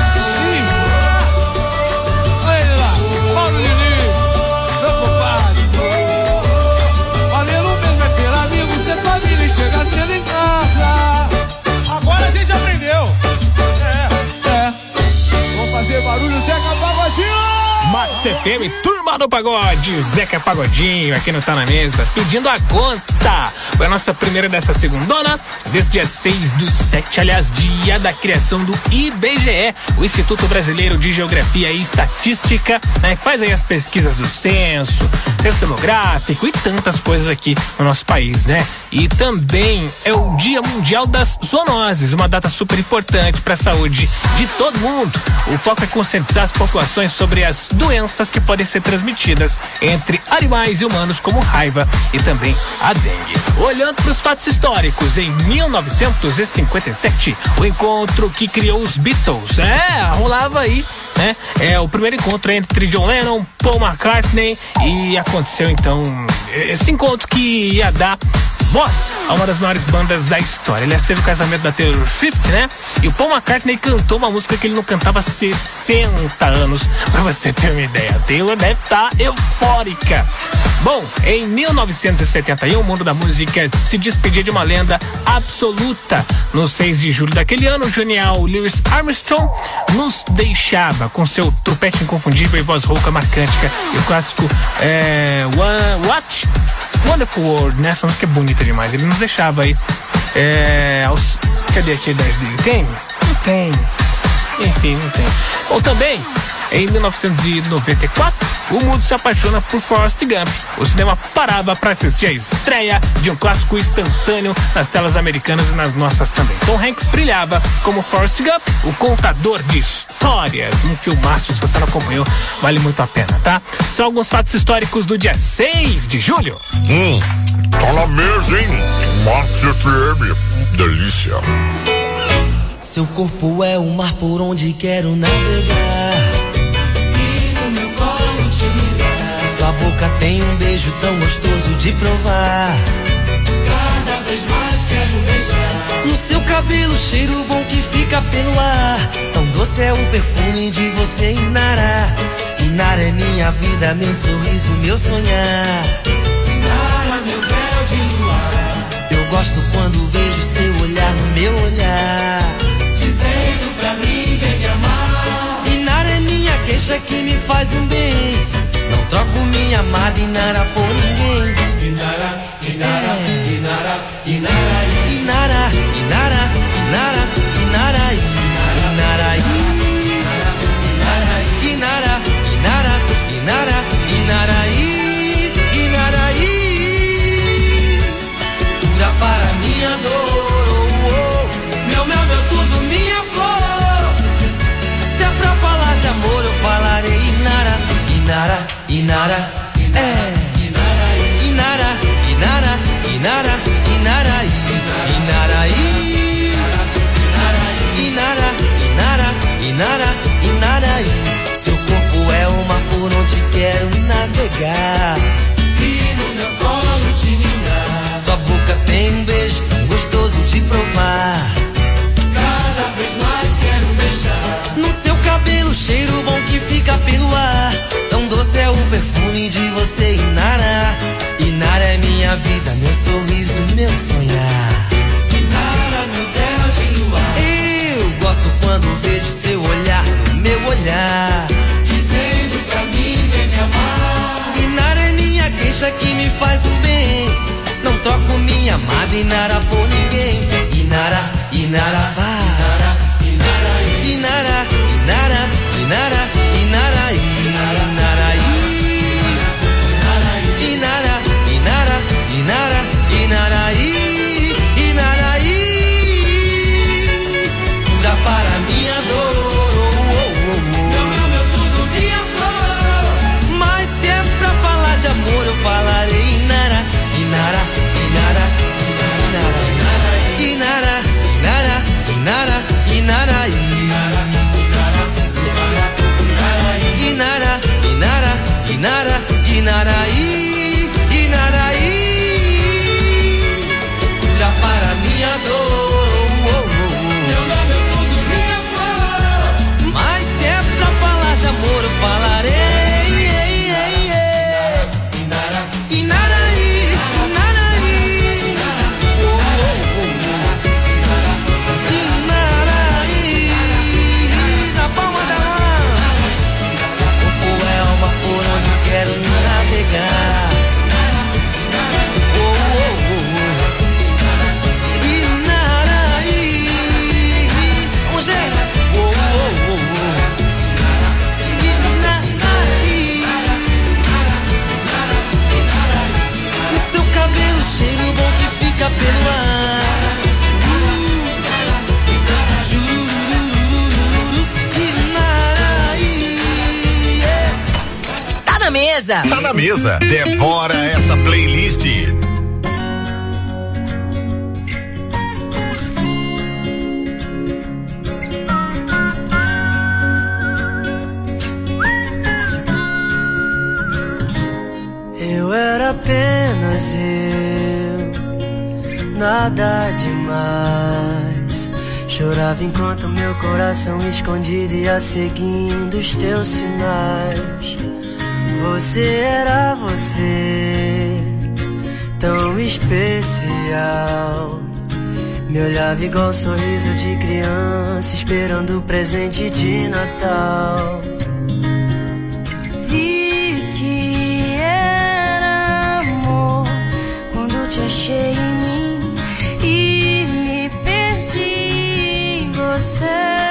Olha lá, Paulo Lili, meu compadre. Maneiro mesmo é ter amigo, ser família e chegar cedo em casa. Agora a gente aprendeu. Vamos fazer barulho, Zeca Pagodinho. Max FM, turma Samba do Pagode, Zeca Pagodinho aqui no Tá Na Mesa, pedindo a conta. Foi a nossa primeira dessa segundona, desde dia 6/7, aliás, dia da criação do IBGE, o Instituto Brasileiro de Geografia e Estatística, né, que faz aí as pesquisas do censo demográfico e tantas coisas aqui no nosso país, né? E também é o Dia Mundial das Zoonoses, uma data super importante para a saúde de todo mundo. O foco é conscientizar as populações sobre as doenças que podem ser transmitidas entre animais e humanos, como raiva e também a dengue. Olhando para os fatos históricos, em 1957, o encontro que criou os Beatles, rolava aí, né? É o primeiro encontro entre John Lennon, Paul McCartney, e aconteceu então esse encontro que ia dar voz a uma das maiores bandas da história. Aliás, teve o casamento da Taylor Swift, né? E o Paul McCartney cantou uma música que ele não cantava há 60 anos, pra você ter uma ideia. A Taylor deve estar eufórica. Bom, em 1971, o mundo da música se despedia de uma lenda absoluta. No 6 de julho daquele ano, o genial Louis Armstrong nos deixava com seu trompete inconfundível e voz rouca marcante. E o clássico What Wonderful World, né? Essa música é bonita demais. Ele nos deixava aí cadê a idade dele? Tem? Não tem. Enfim, não tem. Ou também, em 1994, o mundo se apaixona por Forrest Gump. O cinema parava para assistir a estreia de um clássico instantâneo nas telas americanas e nas nossas também. Tom Hanks brilhava como Forrest Gump, o contador de histórias. Um filmaço, se você não acompanhou, vale muito a pena, tá? São alguns fatos históricos do dia 6 de julho. Tá na mesa, hein? Max FM, delícia. Seu corpo é o mar por onde quero navegar, e no meu colo te ligar. Sua boca tem um beijo tão gostoso de provar, cada vez mais quero beijar. No seu cabelo, cheiro bom que fica pelo ar, tão doce é o perfume de você, Inara. Inara é minha vida, meu sorriso, meu sonhar. Inara, meu véu de luar. Eu gosto quando vejo seu olhar no meu olhar, dizendo pra mim, vem me amar. Inara é minha queixa que me faz um bem, não troco minha amada Inara por ninguém. Inara, Inara, Inara, Inara, Inara, Inara, Inara, Inara, Inara, Inara, Inara, Inara, Inara, cura para minha dor, meu mel, meu tudo, minha flor. Se é pra falar de amor, eu falarei Inara, Inara, Inara, Inara, Inara, Inara, Inara, Inara, Inara, Inara, Inara, Inara. Seu corpo é o mar por onde quero navegar, e no meu colo te ligar. Sua boca tem um beijo tão gostoso de provar, cada vez mais quero beijar. No seu cabelo, cheiro bom que fica pelo ar, tão doce é o perfume de você, Inara. Inara é minha vida, meu sorriso, meu sonhar. Inara, meu véu de luar. Eu gosto quando vejo seu olhar no meu olhar, dizendo pra mim, vem me amar. Inara é minha queixa que me faz o bem, não troco minha amada Inara por ninguém. Inara, Inara, Inara, Inara, Inara, Inara, Inara, Inara, Inara, Inara, Inara, Inara, Inara, cura para minha dor, meu tudo, minha flor. Mas se é pra falar de amor, eu falarei Inara, Inara, Inara, Inara, Inara, Inara, Inara, mesa. Tá na mesa. Devora essa playlist. Eu era apenas eu, nada demais. Chorava enquanto meu coração escondido ia seguindo os teus sinais. Você era você, tão especial. Me olhava igual sorriso de criança, esperando o presente de Natal. Vi que era amor quando te achei em mim e me perdi em você.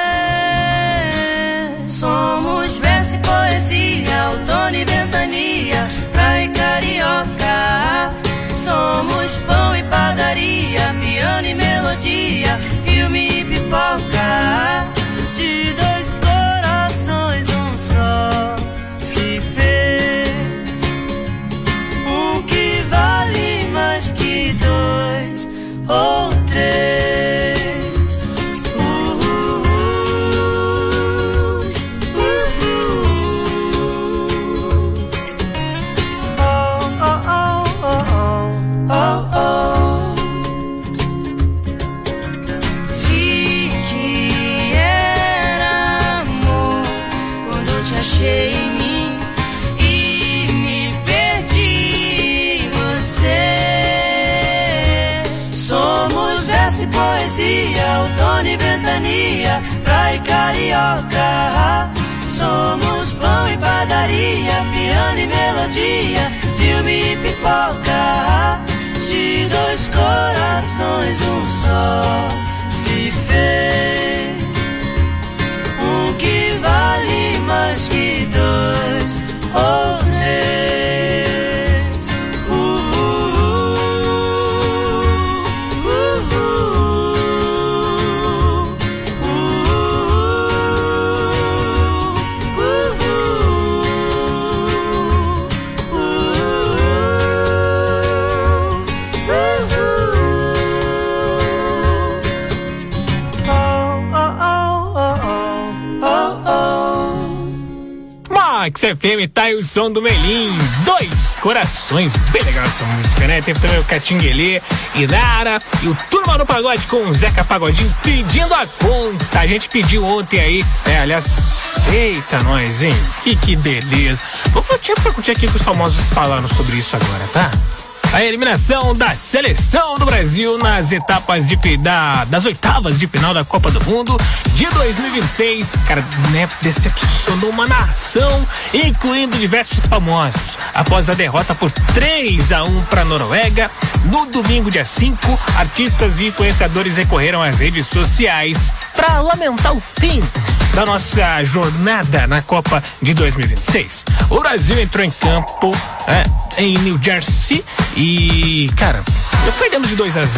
Somos verso e poesia, outono e ventania, praia e carioca. Somos pão e padaria, piano e melodia, filme e pipoca. De dois corações um só se fez, um que vale mais que dois ou três. Vi que era amor quando te achei em mim e me perdi em você. Somos verso e poesia, outono e ventania, praia e carioca. Somos pão e padaria, piano e melodia, filme e pipoca. De dois corações um só se fez, um que vale mais que dois ou três. Max FM, tá aí o som do Melim. Dois corações, bem legal essa música, né? Teve também o Catinguelê, Inara e o Turma do Pagode com o Zeca Pagodinho pedindo a conta. A gente pediu ontem aí, aliás, eita nós, hein? Que beleza. Vou curtir aqui que os famosos falaram sobre isso agora, tá? A eliminação da seleção do Brasil nas etapas das oitavas de final da Copa do Mundo de 2026. Cara, né, decepcionou uma nação, incluindo diversos famosos. Após a derrota por 3-1 para a Noruega, no domingo, dia 5, artistas e influenciadores recorreram às redes sociais para lamentar o fim da nossa jornada na Copa de 2026. O Brasil entrou em campo em New Jersey e, cara, perdemos de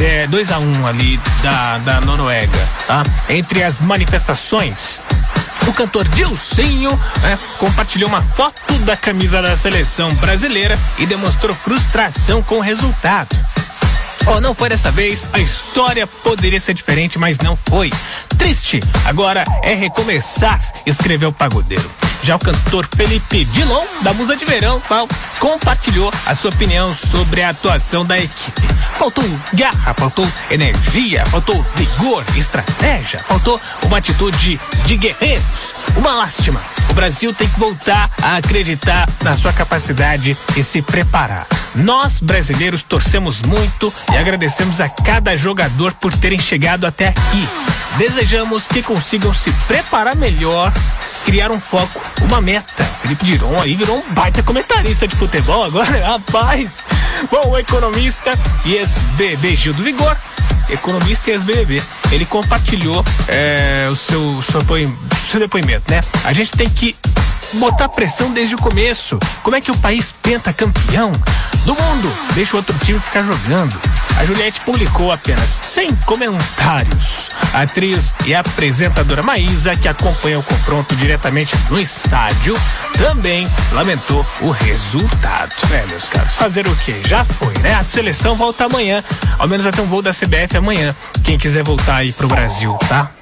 2-1 ali da Noruega, tá? Entre as manifestações, o cantor Dilcinho compartilhou uma foto da camisa da seleção brasileira e demonstrou frustração com o resultado. Não foi dessa vez, a história poderia ser diferente, mas não foi. Triste, agora é recomeçar, escreveu o pagodeiro. Já o cantor Felipe Dilon, da Musa de Verão, compartilhou a sua opinião sobre a atuação da equipe. Faltou garra, faltou energia, faltou vigor, estratégia, faltou uma atitude de guerreiros. Uma lástima. O Brasil tem que voltar a acreditar na sua capacidade e se preparar. Nós, brasileiros, torcemos muito e agradecemos a cada jogador por terem chegado até aqui. Desejamos que consigam se preparar melhor, criar um foco, uma meta. Felipe Dilon aí virou um baita comentarista de futebol agora, rapaz. Bom, o economista e ex-BBB Gil do Vigor, economista e ex-BBB, ele compartilhou o seu depoimento, né? A gente tem que botar pressão desde o começo. Como é que o país pentacampeão do mundo deixa o outro time ficar jogando? A Juliette publicou apenas 100 comentários. A atriz e apresentadora Maísa, que acompanha o confronto diretamente no estádio, também lamentou o resultado. Meus caros, fazer o quê? Já foi, né? A seleção volta amanhã, ao menos até um voo da CBF amanhã. Quem quiser voltar aí pro Brasil, tá?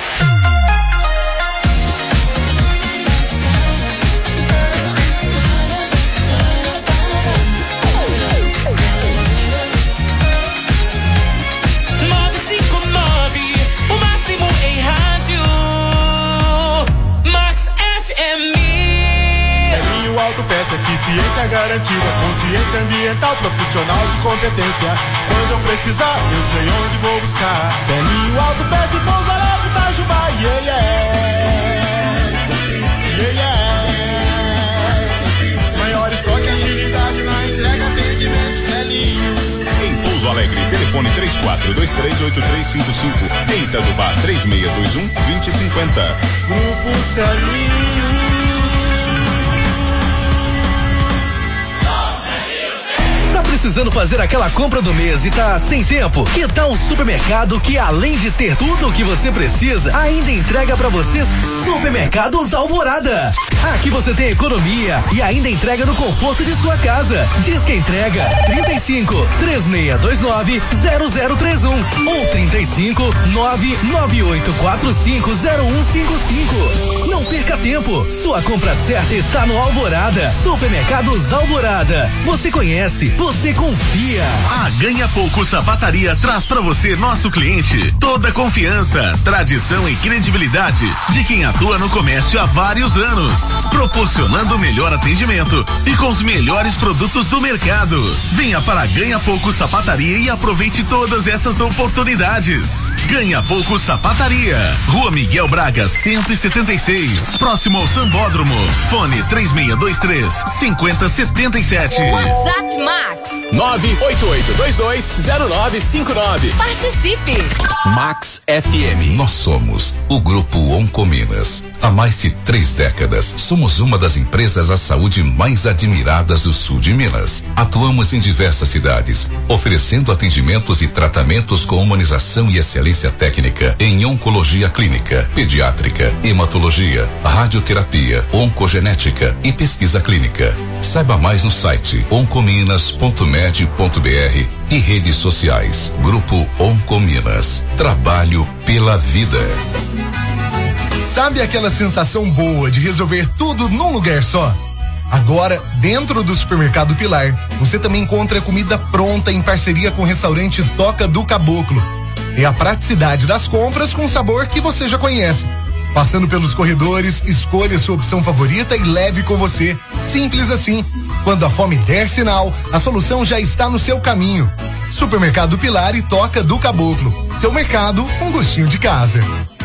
Autopeça, eficiência garantida, consciência ambiental, profissional de competência. Quando eu precisar, eu sei onde vou buscar. Celinho Autopeça e Pouso Alegre, Itajubá, yeah, yeah. Maior estoque, agilidade na entrega, atendimento, Celinho. Em Pouso Alegre, telefone 34238355. Em Itajubá, 3621-2050. Grupo Celinho. Tá precisando fazer aquela compra do mês e tá sem tempo? Que tal um supermercado que, além de ter tudo o que você precisa, ainda entrega pra vocês? Supermercados Alvorada. Aqui você tem economia e ainda entrega no conforto de sua casa. Diz que entrega 35 3629 0031 ou 35 99845 0155. Não perca tempo. Sua compra certa está no Alvorada. Supermercados Alvorada. Você conhece, você confia. A Ganha Pouco Sapataria traz pra você, nosso cliente, toda a confiança, tradição e credibilidade de quem atua no comércio há vários anos, proporcionando o melhor atendimento e com os melhores produtos do mercado. Venha para a Ganha Pouco Sapataria e aproveite todas essas oportunidades. Ganha Pouco Sapataria, Rua Miguel Braga 176, próximo ao Sambódromo. Fone 3623-5077. WhatsApp Max 988220959. Participe. Max FM. Nós somos o Grupo Oncominas. Há mais de 3 décadas, somos uma das empresas da saúde mais admiradas do sul de Minas. Atuamos em diversas cidades, oferecendo atendimentos e tratamentos com humanização e excelência técnica em oncologia clínica, pediátrica, hematologia, radioterapia, oncogenética e pesquisa clínica. Saiba mais no site oncominas.med.br e redes sociais. Grupo Oncominas. Trabalho pela vida. Sabe aquela sensação boa de resolver tudo num lugar só? Agora, dentro do Supermercado Pilar, você também encontra comida pronta em parceria com o restaurante Toca do Caboclo. É a praticidade das compras com sabor que você já conhece. Passando pelos corredores, escolha sua opção favorita e leve com você. Simples assim. Quando a fome der sinal, a solução já está no seu caminho. Supermercado Pilar e Toca do Caboclo. Seu mercado, um gostinho de casa.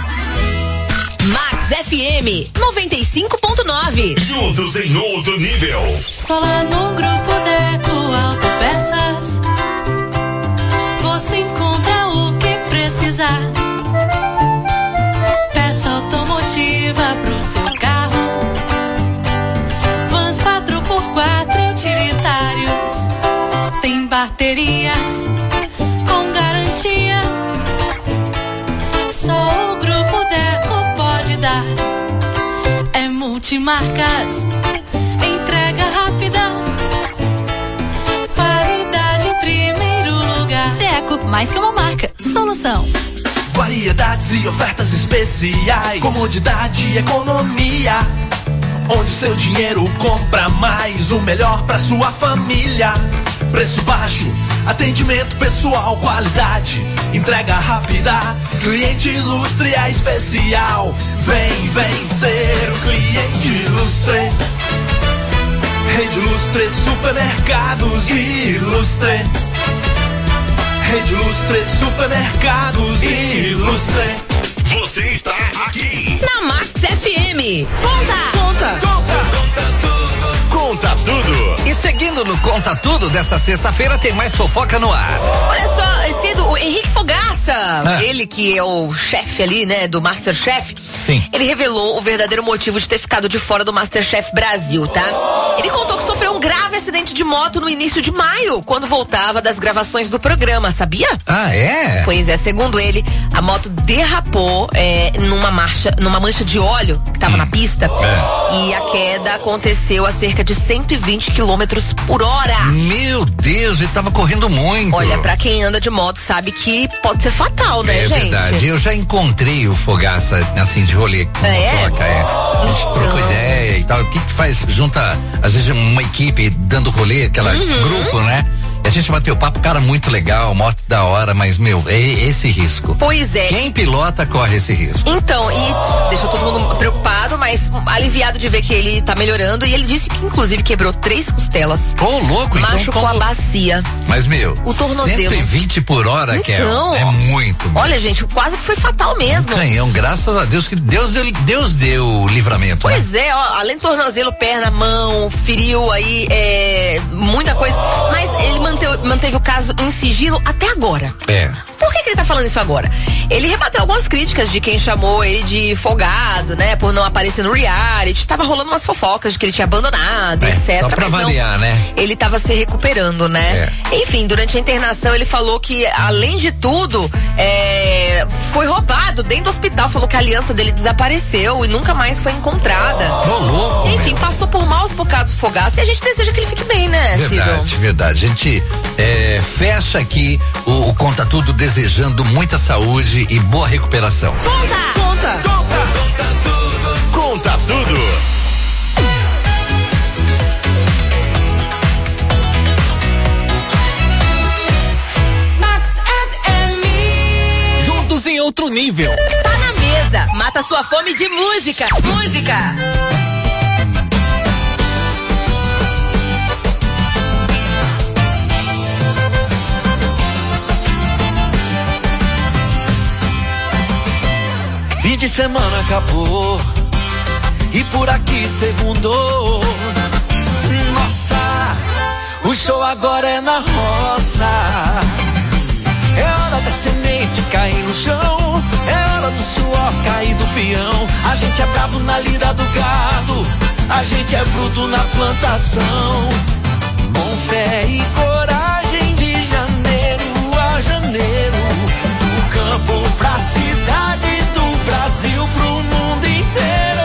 Max FM 95.9. Juntos em outro nível. Só lá no Grupo Deco Autopeças você encontra o que precisar. Peça automotiva pro seu carro, vans 4x4 utilitários, tem baterias com garantia. Só o Grupo Deco pode dar. É multimarcas, entrega rápida, qualidade em primeiro lugar. Deco, mais que uma marca, solução. Variedades e ofertas especiais, comodidade e economia, onde seu dinheiro compra mais, o melhor pra sua família. Preço baixo, atendimento pessoal, qualidade, entrega rápida, cliente ilustre é especial. Vem ser o cliente ilustre. Rede Ilustre Supermercados Ilustre. Rede Ilustre Supermercados Ilustre. Você está aqui na Max FM. Conta tudo. E seguindo ouvindo no Conta Tudo dessa sexta-feira, tem mais fofoca no ar. Olha só, cedo, o Henrique Fogaça, ele que é o chefe ali, né, do Masterchef. Sim. Ele revelou o verdadeiro motivo de ter ficado de fora do Masterchef Brasil, tá? Ele contou que sofreu um grave acidente de moto no início de maio, quando voltava das gravações do programa, sabia? Ah, é? Pois é, segundo ele, a moto derrapou numa mancha de óleo que tava na pista e a queda aconteceu a cerca de 120 quilômetros por hora. Meu Deus, ele tava correndo muito. Olha, pra quem anda de moto sabe que pode ser fatal, né, gente? É verdade, eu já encontrei o Fogaça, assim, de rolê com motoca, A gente trocou ideia e tal. O que faz? Junta, às vezes, uma equipe dando rolê, aquela grupo, né? A gente bateu papo, cara, muito legal, moto da hora, mas, meu, é esse risco. Pois é. Quem pilota corre esse risco. Então, e deixou todo mundo preocupado, mas aliviado de ver que ele tá melhorando, e ele disse que, inclusive, quebrou 3 costelas. Ô, louco, então. Machucou a bacia. Mas, meu, o tornozelo. 120 por hora, então, é muito. Meu. Olha, gente, quase que foi fatal mesmo. Um canhão, graças a Deus, que Deus deu livramento. Pois é, ó, além do tornozelo, perna, mão, feriu aí, muita coisa, mas ele manteve o caso em sigilo até agora. Por que ele tá falando isso agora? Ele rebateu algumas críticas de quem chamou ele de folgado, né? Por não aparecer no reality. Tava rolando umas fofocas de que ele tinha abandonado, etc. Só pra variar, né? Ele tava se recuperando, né? Enfim, durante a internação ele falou que, além de tudo, foi roubado dentro do hospital. Falou que a aliança dele desapareceu e nunca mais foi encontrada. Tô louco. Enfim, passou por maus bocados Fogaça e a gente deseja que ele fique bem, né, Verdade, Ciro? verdade. A gente fecha aqui o Conta Tudo desejando muita saúde e boa recuperação. Conta Tudo. Max FM. Juntos em outro nível. Tá na mesa, mata sua fome de música. Música. Fim de semana acabou e por aqui segundou. Nossa, o show agora é na roça. É hora da semente cair no chão, é hora do suor cair do peão. A gente é bravo na lida do gado, a gente é bruto na plantação. Com fé e coragem de janeiro a janeiro, do campo pra cidade, Brasil pro mundo inteiro.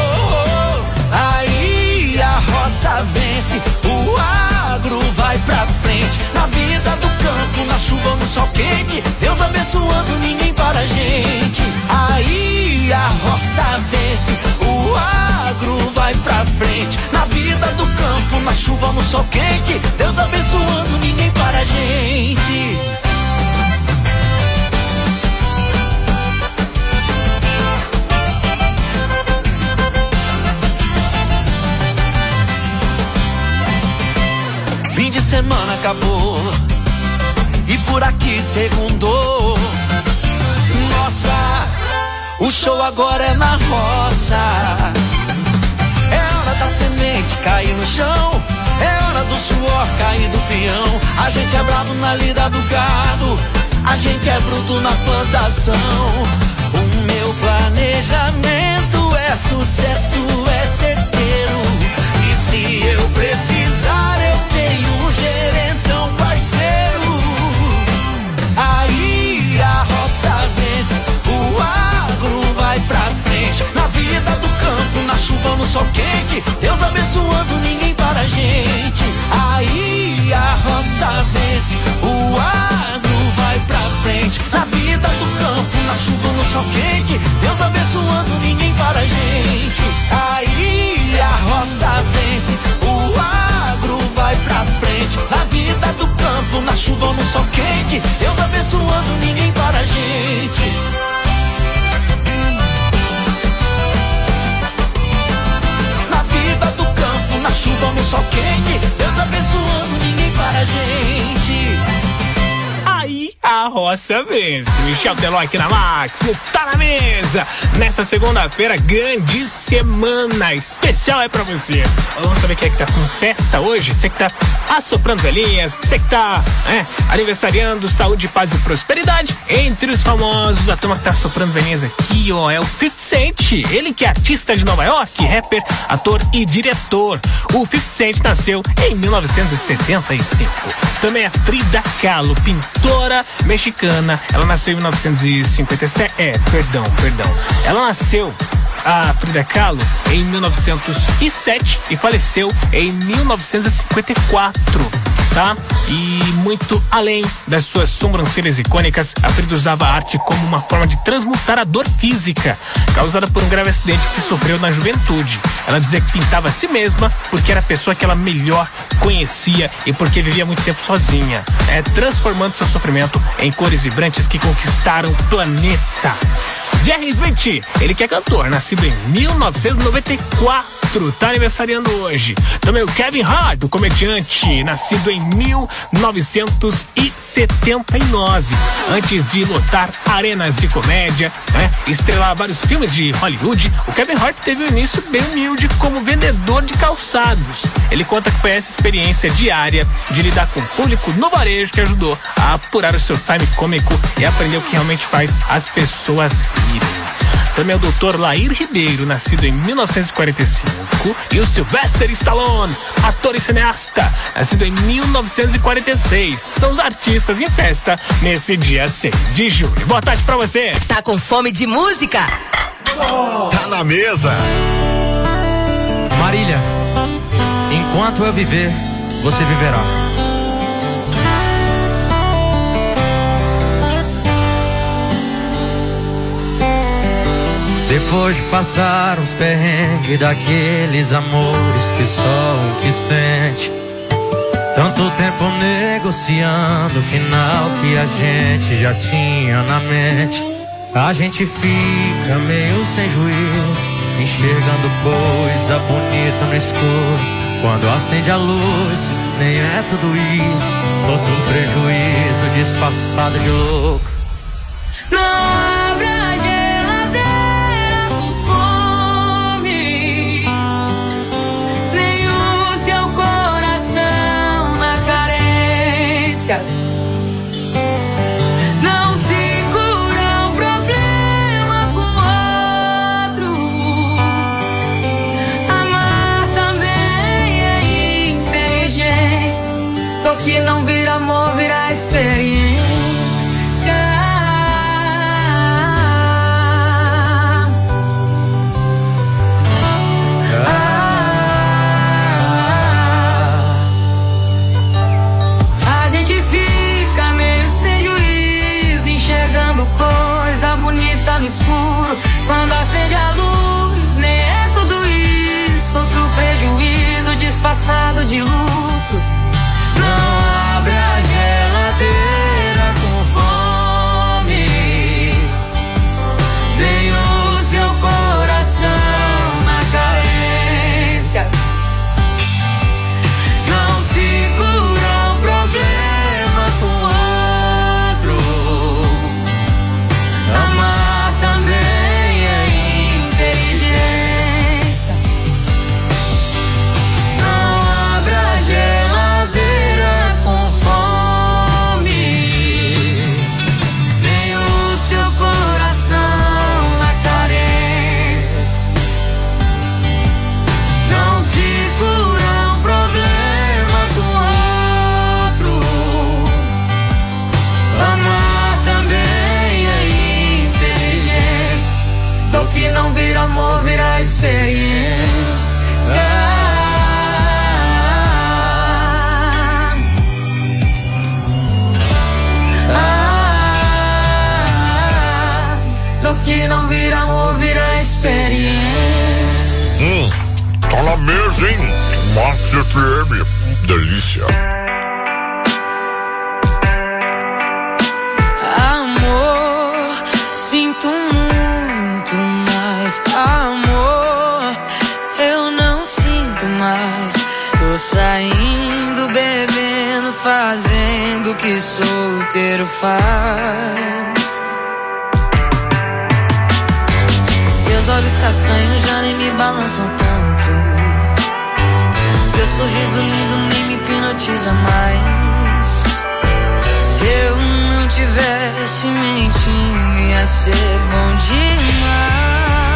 Aí a roça vence, o agro vai pra frente. Na vida do campo, na chuva, no sol quente, Deus abençoando, ninguém para a gente. Aí a roça vence, o agro vai pra frente. Na vida do campo, na chuva, no sol quente, Deus abençoando, ninguém para a gente. Fim de semana acabou e por aqui segundou. Nossa, o show agora é na roça. É hora da semente cair no chão, é hora do suor cair do peão. A gente é bravo na lida do gado, a gente é bruto na plantação. O meu planejamento é sucesso, é certeiro. E se eu precisar, eu tenho um gerentão parceiro. Aí a roça vence, o agro vai pra frente. Na vida do campo, na chuva, no sol quente, Deus abençoando, ninguém para a gente. Aí a roça vence, o agro vai pra frente. Na vida do campo, na chuva, no sol quente, Deus abençoando, ninguém para a gente. Aí a roça vence, o agro vai pra frente. Na vida do campo, na chuva, no sol quente, Deus abençoando, ninguém para a gente. Na vida do campo, na chuva, no sol quente, Deus abençoando, ninguém para a gente. Aí a roça vence. Michel Teló aqui na Max, no Tá Na Mesa. Nessa segunda-feira, grande semana especial é pra você. Vamos saber quem é que tá com festa hoje? Você que tá assoprando velhinhas, você que tá aniversariando, saúde, paz e prosperidade. Entre os famosos, a turma que tá assoprando velhinhas aqui, ó, é o 50 Cent. Ele que é artista de Nova York, rapper, ator e diretor. O 50 Cent nasceu em 1975. Também é Frida Kahlo, pintora mexicana. Ela nasceu em 1957. Perdão. Ela nasceu, a Frida Kahlo, em 1907 e faleceu em 1954, tá? E muito além das suas sobrancelhas icônicas, a Frida usava a arte como uma forma de transmutar a dor física causada por um grave acidente que sofreu na juventude. Ela dizia que pintava a si mesma porque era a pessoa que ela melhor conhecia e porque vivia muito tempo sozinha, transformando seu sofrimento em cores vibrantes que conquistaram o planeta. Jerry Smith, ele que é cantor, nascido em 1994, tá aniversariando hoje. Também o Kevin Hart, o comediante, nascido em 1979. Antes de lotar arenas de comédia, estrelar vários filmes de Hollywood, o Kevin Hart teve um início bem humilde como vendedor de calçados. Ele conta que foi essa experiência diária de lidar com o público no varejo que ajudou a apurar o seu time cômico e aprender o que realmente faz as pessoas rirem. Também o Dr. Lair Ribeiro, nascido em 1945, e o Sylvester Stallone, ator e cineasta, nascido em 1946. São os artistas em festa nesse dia 6 de julho. Boa tarde pra você. Tá com fome de música? Tá na mesa. Marília, enquanto eu viver, você viverá. Depois de passar uns perrengues daqueles amores que só um que sente, tanto tempo negociando o final que a gente já tinha na mente, a gente fica meio sem juízo, enxergando coisa bonita no escuro. Quando acende a luz, nem é tudo isso, outro prejuízo disfarçado de louco. Não abre a geladeira por fome, nem o seu coração na carência. Não segura um problema com outro. Amar também é inteligência. Do que não vira amor, vira experiência. Coisa bonita no escuro, quando acende a luz, nem é tudo isso, outro prejuízo disfarçado de lucro. Não abre a geladeira com fome, nem o seu coração na carência. Não segura um problema com outro. Amar também é inteligência. Não abra a geladeira com fome, nem o seu coração na carências. Não segura um problema com outro. Amar também é inteligência. Do que não vira amor, vira experiência. Do que não vira amor, vira experiência. Tá na mesa, hein? Max FM, delícia. Amor, sinto muito, mas amor, eu não sinto mais. Tô saindo, bebendo, fazendo o que solteiro faz. Seus olhos castanhos já nem me balançam tanto. Seu sorriso lindo nem me hipnotiza mais. Se eu não tivesse mentindo, ia ser bom demais.